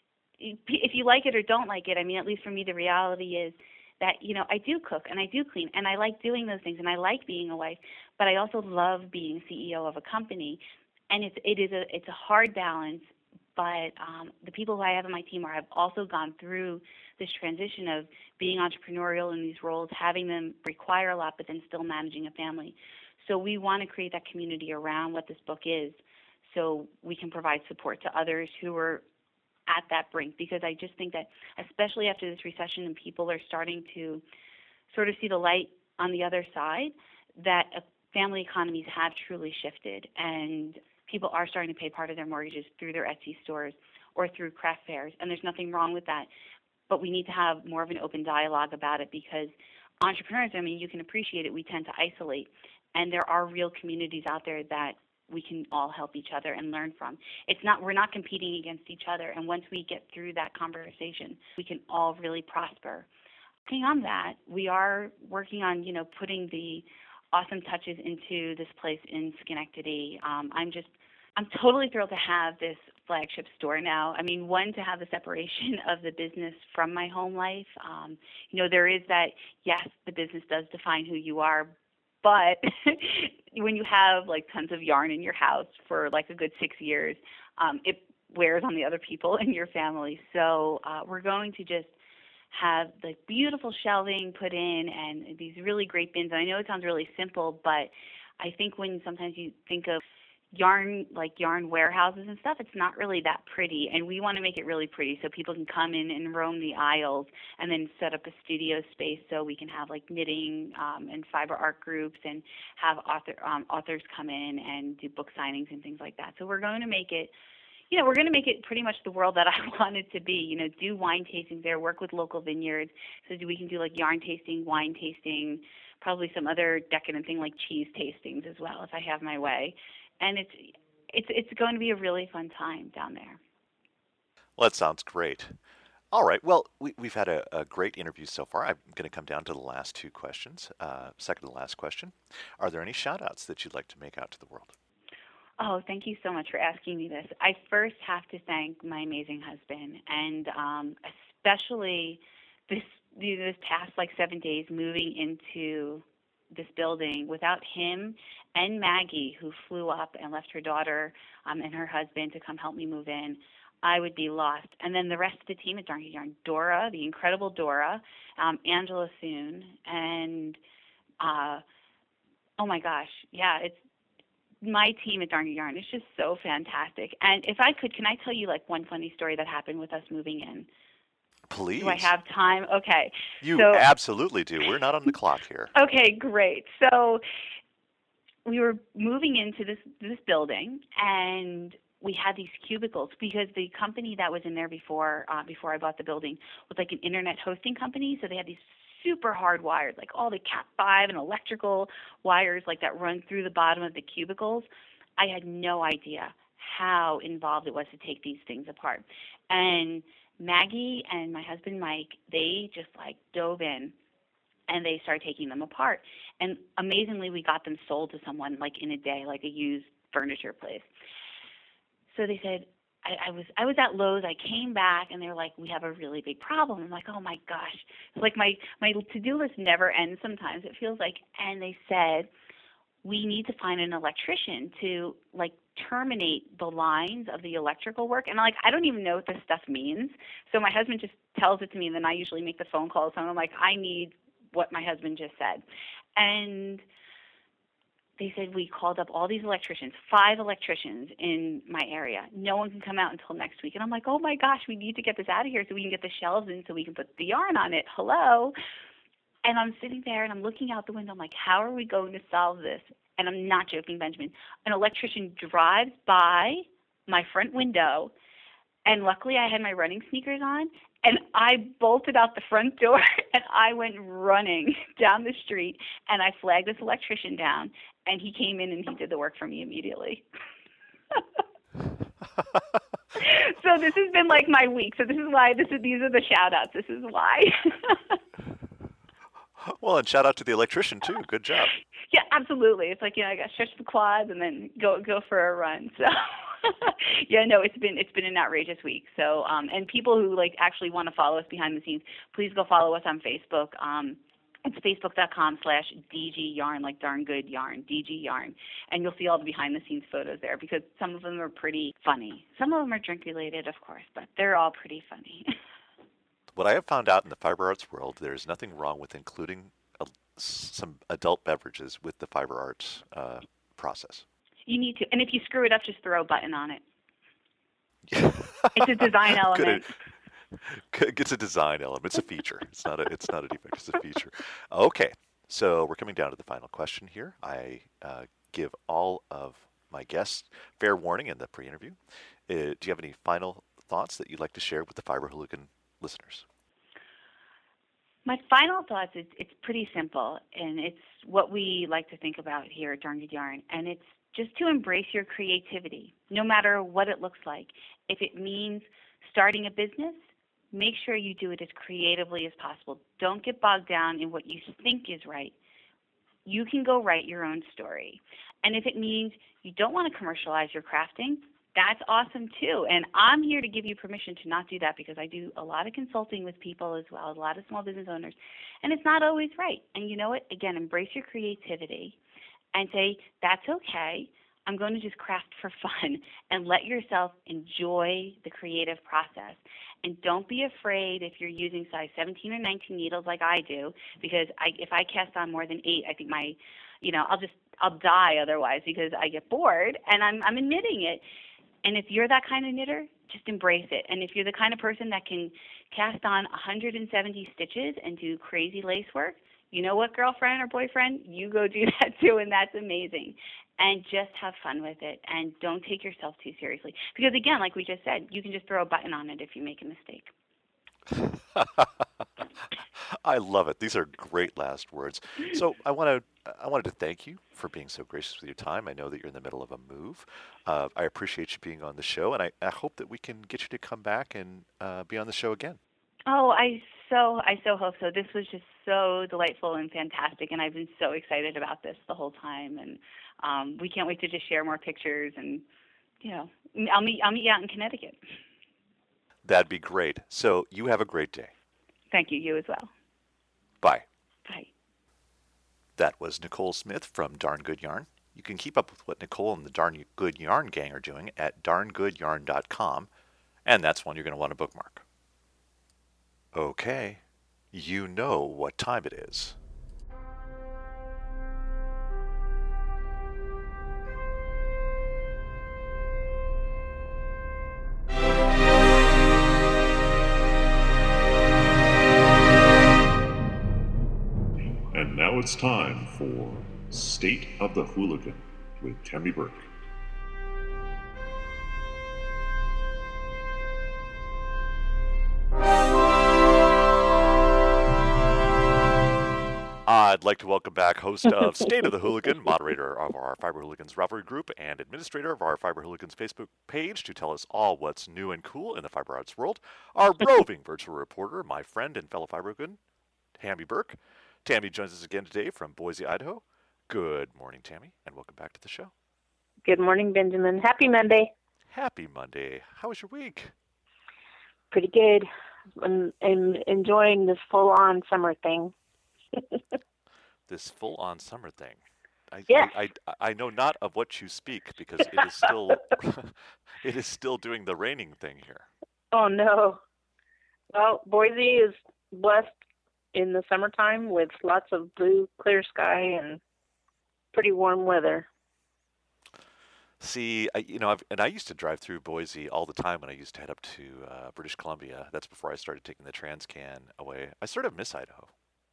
if you like it or don't like it, I mean, at least for me, the reality is that, you know, I do cook and I do clean and I like doing those things and I like being a wife, but I also love being C E O of a company. And it's, it is a, it's a hard balance. But um, the people who I have on my team are have also gone through this transition of being entrepreneurial in these roles, having them require a lot, but then still managing a family. So we want to create that community around what this book is so we can provide support to others who are at that brink. Because I just think that, especially after this recession and people are starting to sort of see the light on the other side, that uh, family economies have truly shifted, and people are starting to pay part of their mortgages through their Etsy stores or through craft fairs, and there's nothing wrong with that. But we need to have more of an open dialogue about it, because entrepreneurs, I mean, you can appreciate it, we tend to isolate, and there are real communities out there that we can all help each other and learn from. It's not, we're not competing against each other, and once we get through that conversation, we can all really prosper. Beyond that, we are working on, you know, putting the awesome touches into this place in Schenectady. Um, I'm just, I'm totally thrilled to have this flagship store now. I mean, one, to have the separation of the business from my home life. Um, you know, there is that, yes, the business does define who you are, but when you have like tons of yarn in your house for like a good six years, um, it wears on the other people in your family. So uh, we're going to just have the beautiful shelving put in and these really great bins. And I know it sounds really simple, but I think when sometimes you think of yarn, like yarn warehouses and stuff, it's not really that pretty. And we want to make it really pretty so people can come in and roam the aisles and then set up a studio space so we can have like knitting um, and fiber art groups and have author, um, authors come in and do book signings and things like that. So we're going to make it You know, we're going to make it pretty much the world that I want it to be. You know, do wine tastings there, work with local vineyards, so we can do like yarn tasting, wine tasting, probably some other decadent thing like cheese tastings as well, if I have my way. And it's it's it's going to be a really fun time down there. Well, that sounds great. All right. Well, we, we've had a, a great interview so far. I'm going to come down to the last two questions. Uh, second to the last question. Are there any shout outs that you'd like to make out to the world? Oh, thank you so much for asking me this. I first have to thank my amazing husband, and um, especially this this past like seven days moving into this building. Without him and Maggie, who flew up and left her daughter um, and her husband to come help me move in, I would be lost. And then the rest of the team at Darn Good Yarn, Dora, the incredible Dora, um, Angela Soon, and uh, oh my gosh, yeah, it's my team at Darn Good Yarn is just so fantastic. And if I could, can I tell you like one funny story that happened with us moving in? Please. Do I have time? Okay. You so, absolutely do. We're not on the clock here. Okay, great. So we were moving into this this building, and we had these cubicles because the company that was in there before uh, before I bought the building was like an internet hosting company. So they had these super hard wires, like all the cat five and electrical wires like that run through the bottom of the cubicles. I had no idea how involved it was to take these things apart. And Maggie and my husband Mike, they just like dove in and they started taking them apart. And amazingly, we got them sold to someone like in a day, like a used furniture place. So they said, I, I was I was at Lowe's. I came back, and they were like, "We have a really big problem." I'm like, "Oh my gosh!" It's like my my to-do list never ends. Sometimes it feels like. And they said, "We need to find an electrician to like terminate the lines of the electrical work." And I'm like, I don't even know what this stuff means. So my husband just tells it to me, and then I usually make the phone calls. So I'm like, I need what my husband just said, and they said, we called up all these electricians, five electricians in my area. No one can come out until next week. And I'm like, oh my gosh, we need to get this out of here so we can get the shelves in so we can put the yarn on it. Hello? And I'm sitting there and I'm looking out the window. I'm like, how are we going to solve this? And I'm not joking, Benjamin. An electrician drives by my front window, and luckily I had my running sneakers on, and I bolted out the front door, and I went running down the street, and I flagged this electrician down, and he came in and he did the work for me immediately. So this has been like my week. So this is why this is these are the shout outs. This is why. Well, and shout out to the electrician too. Good job. Yeah, absolutely. It's like, you know, I got to stretch the quads and then go go for a run. So yeah, no, it's been it's been an outrageous week. So um and people who like actually want to follow us behind the scenes, please go follow us on Facebook. Um It's facebook.com slash DG Yarn, like darn good yarn, D G Yarn. And you'll see all the behind-the-scenes photos there because some of them are pretty funny. Some of them are drink-related, of course, but they're all pretty funny. What I have found out in the fiber arts world, there's nothing wrong with including a, some adult beverages with the fiber arts uh, process. You need to. And if you screw it up, just throw a button on it. Yeah. It's a design element. It's a design element. It's a feature. It's not a. It's not a defect. It's a feature. Okay, so we're coming down to the final question here. I uh, give all of my guests fair warning in the pre-interview. Uh, do you have any final thoughts that you'd like to share with the Fiber Hooligan listeners? My final thoughts is it's pretty simple, and it's what we like to think about here at Darn Good Yarn, and it's just to embrace your creativity, no matter what it looks like. If it means starting a business, make sure you do it as creatively as possible. Don't get bogged down in what you think is right. You can go write your own story. And if it means you don't want to commercialize your crafting, that's awesome too. And I'm here to give you permission to not do that because I do a lot of consulting with people as well, a lot of small business owners, and it's not always right. And you know what? Again, embrace your creativity and say, that's okay. I'm going to just craft for fun and let yourself enjoy the creative process. And don't be afraid if you're using size seventeen or nineteen needles like I do, because I, if I cast on more than eight, I think my, you know, I'll just, I'll die otherwise because I get bored and I'm, I'm admitting it. And if you're that kind of knitter, just embrace it. And if you're the kind of person that can cast on one hundred seventy stitches and do crazy lace work, you know what, girlfriend or boyfriend? You go do that too, and that's amazing. And just have fun with it, and don't take yourself too seriously. Because again, like we just said, you can just throw a button on it if you make a mistake. I love it. These are great last words. So I want to, I wanted to thank you for being so gracious with your time. I know that you're in the middle of a move. Uh, I appreciate you being on the show, and I, I hope that we can get you to come back and uh, be on the show again. Oh, I so I so hope so. This was just so delightful and fantastic, and I've been so excited about this the whole time. And um, we can't wait to just share more pictures. And you know, I'll meet I'll meet you out in Connecticut. That'd be great. So you have a great day. Thank you. You as well. Bye. Bye. That was Nicole Smith from Darn Good Yarn. You can keep up with what Nicole and the Darn Good Yarn gang are doing at darn good yarn dot com, and that's one you're going to want to bookmark. Okay, you know what time it is. And now it's time for State of the Hooligan with Tammy Burke. I'd like to welcome back host of State of the Hooligan, moderator of our Fiber Hooligans Rivalry Group, and administrator of our Fiber Hooligans Facebook page to tell us all what's new and cool in the fiber arts world, our roving virtual reporter, my friend and fellow Fiber Hooligan, Tammy Burke. Tammy joins us again today from Boise, Idaho. Good morning, Tammy, and welcome back to the show. Good morning, Benjamin. Happy Monday. Happy Monday. How was your week? Pretty good. I'm, I'm enjoying this full-on summer thing. This full-on summer thing. I, yes. I, I, I know not of what you speak because it is still it is still doing the raining thing here. Oh no. Well, Boise is blessed in the summertime with lots of blue, clear sky and pretty warm weather. See, I, you know, I've, and I used to drive through Boise all the time when I used to head up to uh, British Columbia. That's before I started taking the Transcan away. I sort of miss Idaho.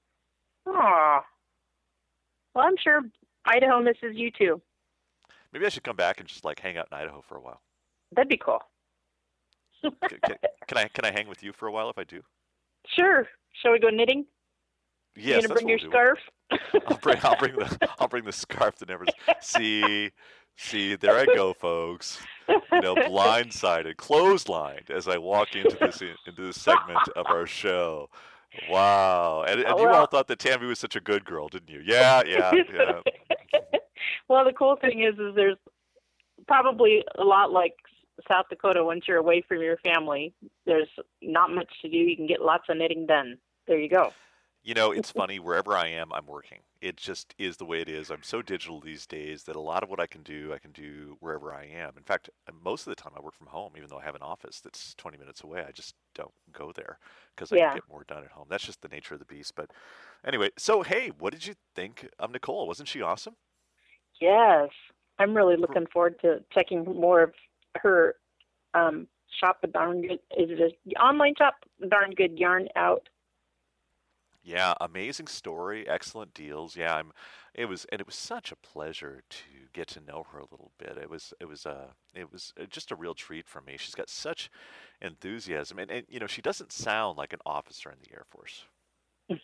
Aw. Well, I'm sure Idaho misses you too. Maybe I should come back and just like hang out in Idaho for a while. That'd be cool. can, can, can I can I hang with you for a while if I do? Sure. Shall we go knitting? Yes, you gonna that's bring what your we'll scarf? I'll bring I'll bring the I'll bring the scarf that never see see there I go, folks. You know, blindsided, clotheslined as I walk into this into this segment of our show. Wow. And, and well, you all thought that Tammy was such a good girl, didn't you? Yeah, yeah, yeah. Well, the cool thing is, is there's probably a lot like South Dakota. Once you're away from your family, there's not much to do. You can get lots of knitting done. There you go. You know, it's funny. Wherever I am, I'm working. It just is the way it is. I'm so digital these days that a lot of what I can do, I can do wherever I am. In fact, most of the time I work from home, even though I have an office that's twenty minutes away. I just don't go there because I Yeah. can get more done at home. That's just the nature of the beast. But anyway, so hey, what did you think of Nicole? Wasn't she awesome? Yes. I'm really looking forward to checking more of her um, shop, a darn good, is it an online shop, Darn Good Yarn out? Yeah, amazing story, excellent deals. Yeah, I'm. It was, and it was such a pleasure to get to know her a little bit. It was, it was, uh, it was uh, just a real treat for me. She's got such enthusiasm, and, and you know, she doesn't sound like an officer in the Air Force. And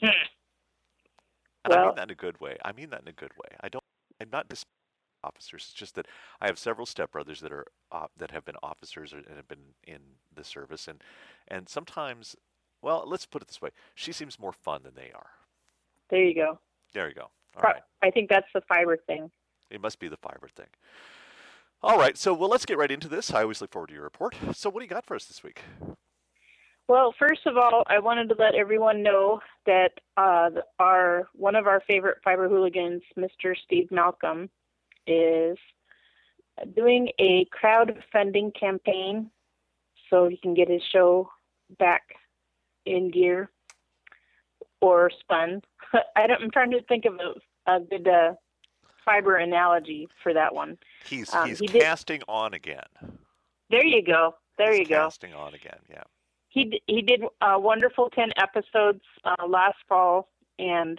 I Well- mean that in a good way. I mean that in a good way. I don't. I'm not dis officers. It's just that I have several stepbrothers that are uh, that have been officers or, and have been in the service, and and sometimes. Well, let's put it this way. She seems more fun than they are. There you go. There you go. All Pro- right. I think that's the fiber thing. It must be the fiber thing. All right, so well, let's get right into this. I always look forward to your report. So what do you got for us this week? Well, first of all, I wanted to let everyone know that uh, our one of our favorite fiber hooligans, Mister Steve Malcolm, is doing a crowdfunding campaign so he can get his show back in gear or spun. I don't, I'm trying to think of a, a good uh, fiber analogy for that one. He's Um, he's he did- casting on again. There you go. There he's you go. Casting on again. Yeah. He d- he did a wonderful ten episodes uh, last fall, and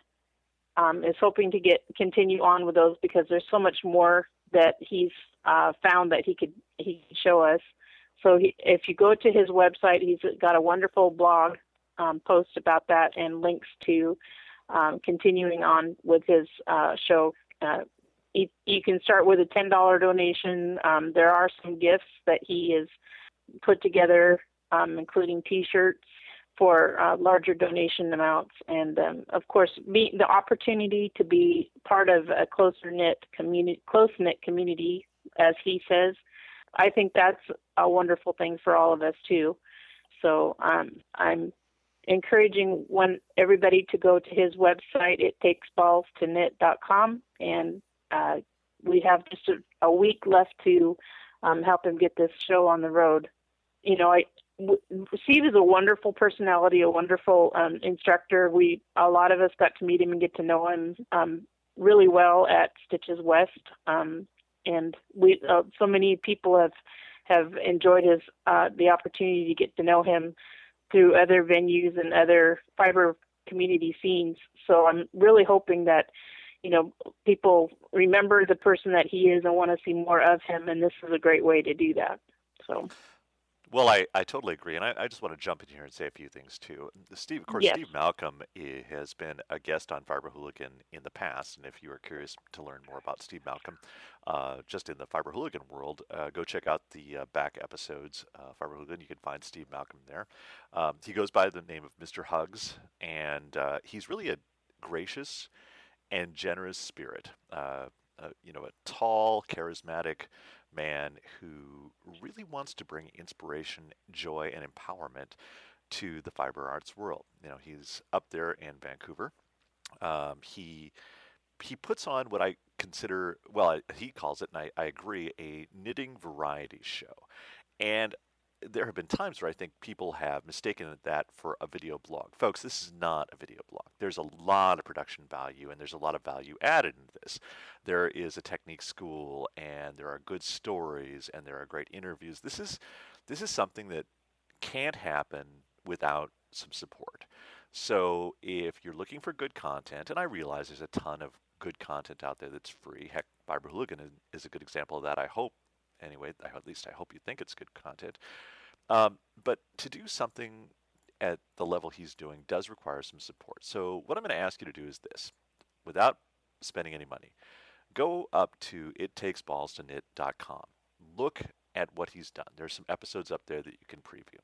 um, is hoping to get continue on with those because there's so much more that he's uh, found that he could he could show us. So he, if you go to his website, he's got a wonderful blog um, post about that and links to um, continuing on with his uh, show. Uh, you, you can start with a ten dollar donation. Um, there are some gifts that he has put together, um, including T-shirts for uh, larger donation amounts, and um, of course, be, the opportunity to be part of a closer knit community, close knit community, as he says. I think that's a wonderful thing for all of us too. So um, I'm encouraging one everybody to go to his website, it takes balls to knit dot com, and uh, we have just a, a week left to um, help him get this show on the road. You know, I w- Steve is a wonderful personality, a wonderful um, instructor. We a lot of us got to meet him and get to know him um, really well at Stitches West, um, and we uh, so many people have have enjoyed his uh, the opportunity to get to know him through other venues and other fiber community scenes. So I'm really hoping that, you know, people remember the person that he is and want to see more of him, and this is a great way to do that. So. Well, I, I totally agree, and I, I just want to jump in here and say a few things too. Steve, of course, Yes. Steve Malcolm i- has been a guest on Fiber Hooligan in the past, and if you are curious to learn more about Steve Malcolm, uh, just in the Fiber Hooligan world, uh, go check out the uh, back episodes. Uh, Fiber Hooligan, you can find Steve Malcolm there. Um, he goes by the name of Mister Hugs, and uh, he's really a gracious and generous spirit. Uh, uh, you know, a tall, charismatic man who really wants to bring inspiration, joy, and empowerment to the fiber arts world. You know, he's up there in Vancouver. Um, he he puts on what I consider, well, I- he calls it, and I, I agree, a knitting variety show. And there have been times where I think people have mistaken that for a video blog. Folks, this is not a video blog. There's a lot of production value, and there's a lot of value added in this. There is a technique school, and there are good stories, and there are great interviews. This is this is something that can't happen without some support. So if you're looking for good content, and I realize there's a ton of good content out there that's free. Heck, Fiber Hooligan is, is a good example of that. I hope, anyway, I, at least I hope you think it's good content. Um, but to do something at the level he's doing does require some support. So what I'm going to ask you to do is this, without spending any money. Go up to it takes balls to knit dot com. Look at what he's done. There's some episodes up there that you can preview.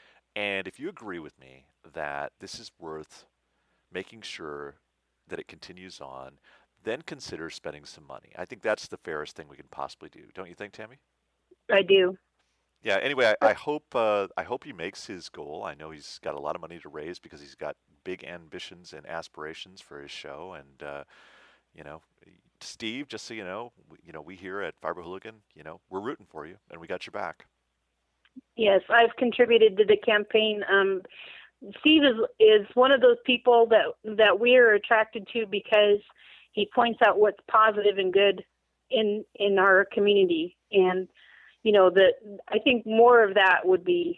And if you agree with me that this is worth making sure that it continues on, then consider spending some money. I think that's the fairest thing we can possibly do. Don't you think, Tammy? I do. Yeah. Anyway, I, I hope uh, I hope he makes his goal. I know he's got a lot of money to raise because he's got big ambitions and aspirations for his show. And uh, you know, Steve, just so you know, we, you know, we here at Fiber Hooligan, you know, we're rooting for you, and we got your back. Yes, I've contributed to the campaign. Um, Steve is is one of those people that that we are attracted to because he points out what's positive and good in in our community, and you know that I think more of that would be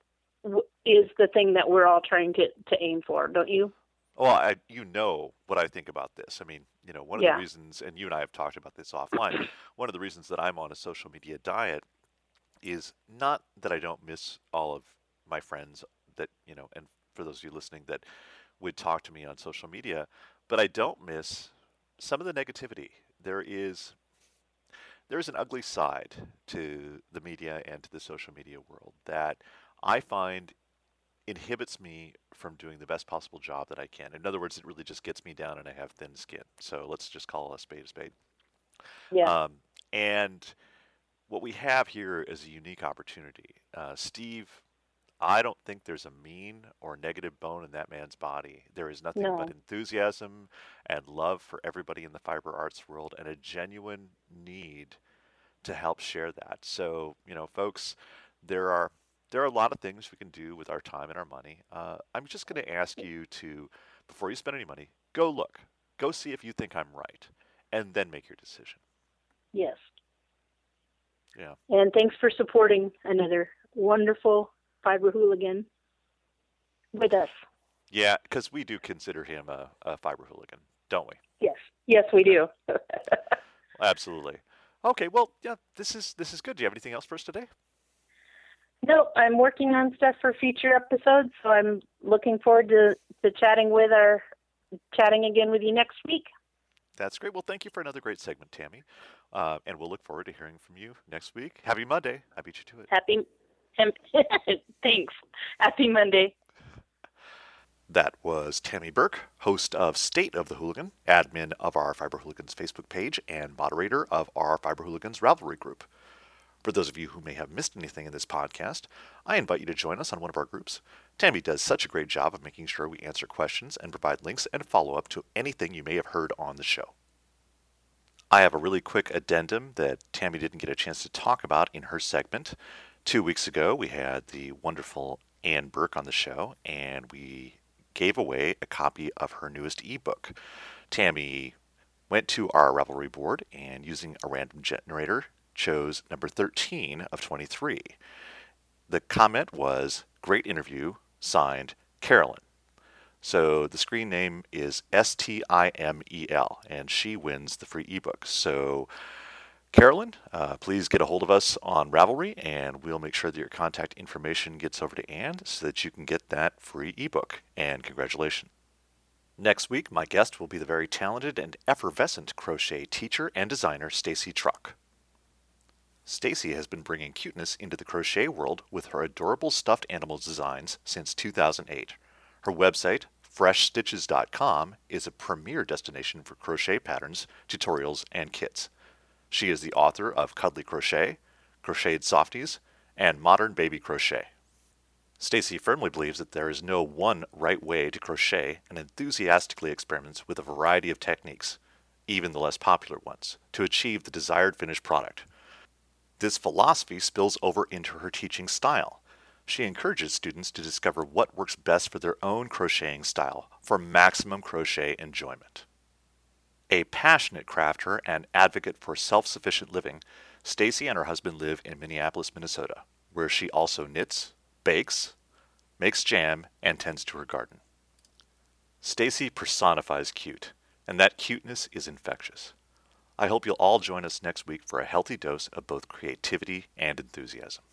is the thing that we're all trying to to aim for, don't you? Well, I, you know what I think about this. I mean, you know, one of Yeah. the reasons, and you and I have talked about this offline, one of the reasons that I'm on a social media diet is not that I don't miss all of my friends that, you know, and for those of you listening that would talk to me on social media, but I don't miss some of the negativity. There is there's an ugly side to the media and to the social media world that I find inhibits me from doing the best possible job that I can. In other words, it really just gets me down and I have thin skin. So let's just call a spade a spade. Yeah. Um, and what we have here is a unique opportunity. Uh, Steve, I don't think there's a mean or negative bone in that man's body. There is nothing but No. enthusiasm and love for everybody in the fiber arts world and a genuine need to help share that. So, you know, folks, there are there are a lot of things we can do with our time and our money. Uh, I'm just going to ask you to, before you spend any money, go look, go see if you think I'm right, and then make your decision. Yes. Yeah. And thanks for supporting another wonderful fiber hooligan with us. Yeah, because we do consider him a, a fiber hooligan, don't we? Yes. Yes, we do. Absolutely. Okay, well, yeah, this is this is good. Do you have anything else for us today? No, I'm working on stuff for future episodes, so I'm looking forward to, to chatting with our chatting again with you next week. That's great. Well, thank you for another great segment, Tammy. Uh, and we'll look forward to hearing from you next week. Happy Monday. I beat you to it. Happy, thanks. Happy Monday. That was Tammy Burke, host of State of the Hooligan, admin of our Fiber Hooligans Facebook page, and moderator of our Fiber Hooligans Ravelry group. For those of you who may have missed anything in this podcast, I invite you to join us on one of our groups. Tammy does such a great job of making sure we answer questions and provide links and follow-up to anything you may have heard on the show. I have a really quick addendum that Tammy didn't get a chance to talk about in her segment. Two weeks ago, we had the wonderful Ann Burke on the show, and we gave away a copy of her newest ebook. Tammy went to our Ravelry board and, using a random generator, chose number thirteen of twenty-three. The comment was, "Great interview," signed Carolyn. So the screen name is S T I M E L, and she wins the free ebook. So Carolyn, uh, please get a hold of us on Ravelry, and we'll make sure that your contact information gets over to Ann so that you can get that free ebook. And congratulations. Next week, my guest will be the very talented and effervescent crochet teacher and designer Stacy Truck. Stacy has been bringing cuteness into the crochet world with her adorable stuffed animal designs since two thousand eight. Her website, fresh stitches dot com, is a premier destination for crochet patterns, tutorials, and kits. She is the author of Cuddly Crochet, Crocheted Softies, and Modern Baby Crochet. Stacy firmly believes that there is no one right way to crochet and enthusiastically experiments with a variety of techniques, even the less popular ones, to achieve the desired finished product. This philosophy spills over into her teaching style. She encourages students to discover what works best for their own crocheting style for maximum crochet enjoyment. A passionate crafter and advocate for self-sufficient living, Stacy and her husband live in Minneapolis, Minnesota, where she also knits, bakes, makes jam, and tends to her garden. Stacy personifies cute, and that cuteness is infectious. I hope you'll all join us next week for a healthy dose of both creativity and enthusiasm.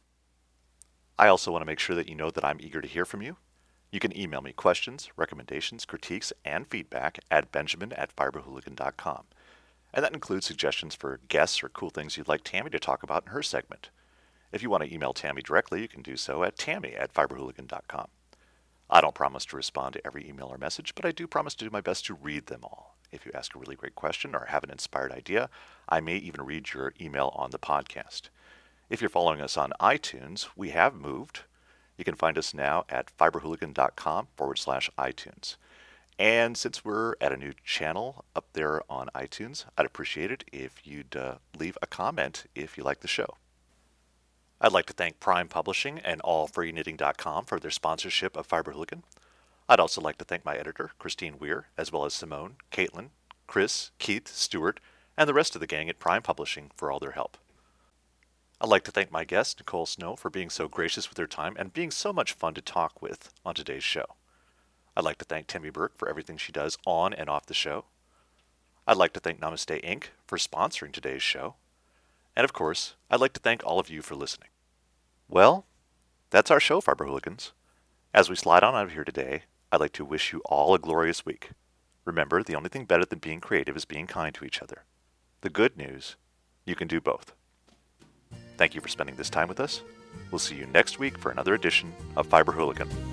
I also want to make sure that you know that I'm eager to hear from you. You can email me questions, recommendations, critiques, and feedback at benjamin at fiberhooligan dot com. And that includes suggestions for guests or cool things you'd like Tammy to talk about in her segment. If you want to email Tammy directly, you can do so at tammy at fiberhooligan dot com. I don't promise to respond to every email or message, but I do promise to do my best to read them all. If you ask a really great question or have an inspired idea, I may even read your email on the podcast. If you're following us on iTunes, we have moved. You can find us now at fiberhooligan dot com forward slash iTunes. And since we're at a new channel up there on iTunes, I'd appreciate it if you'd uh, leave a comment if you like the show. I'd like to thank Prime Publishing and all free knitting dot com for their sponsorship of Fiber Hooligan. I'd also like to thank my editor, Christine Weir, as well as Simone, Caitlin, Chris, Keith, Stewart, and the rest of the gang at Prime Publishing for all their help. I'd like to thank my guest, Nicole Snow, for being so gracious with her time and being so much fun to talk with on today's show. I'd like to thank Tammy Burke for everything she does on and off the show. I'd like to thank Namaste Incorporated for sponsoring today's show. And of course, I'd like to thank all of you for listening. Well, that's our show, Fiber Hooligans. As we slide on out of here today, I'd like to wish you all a glorious week. Remember, the only thing better than being creative is being kind to each other. The good news, you can do both. Thank you for spending this time with us. We'll see you next week for another edition of Fiber Hooligan.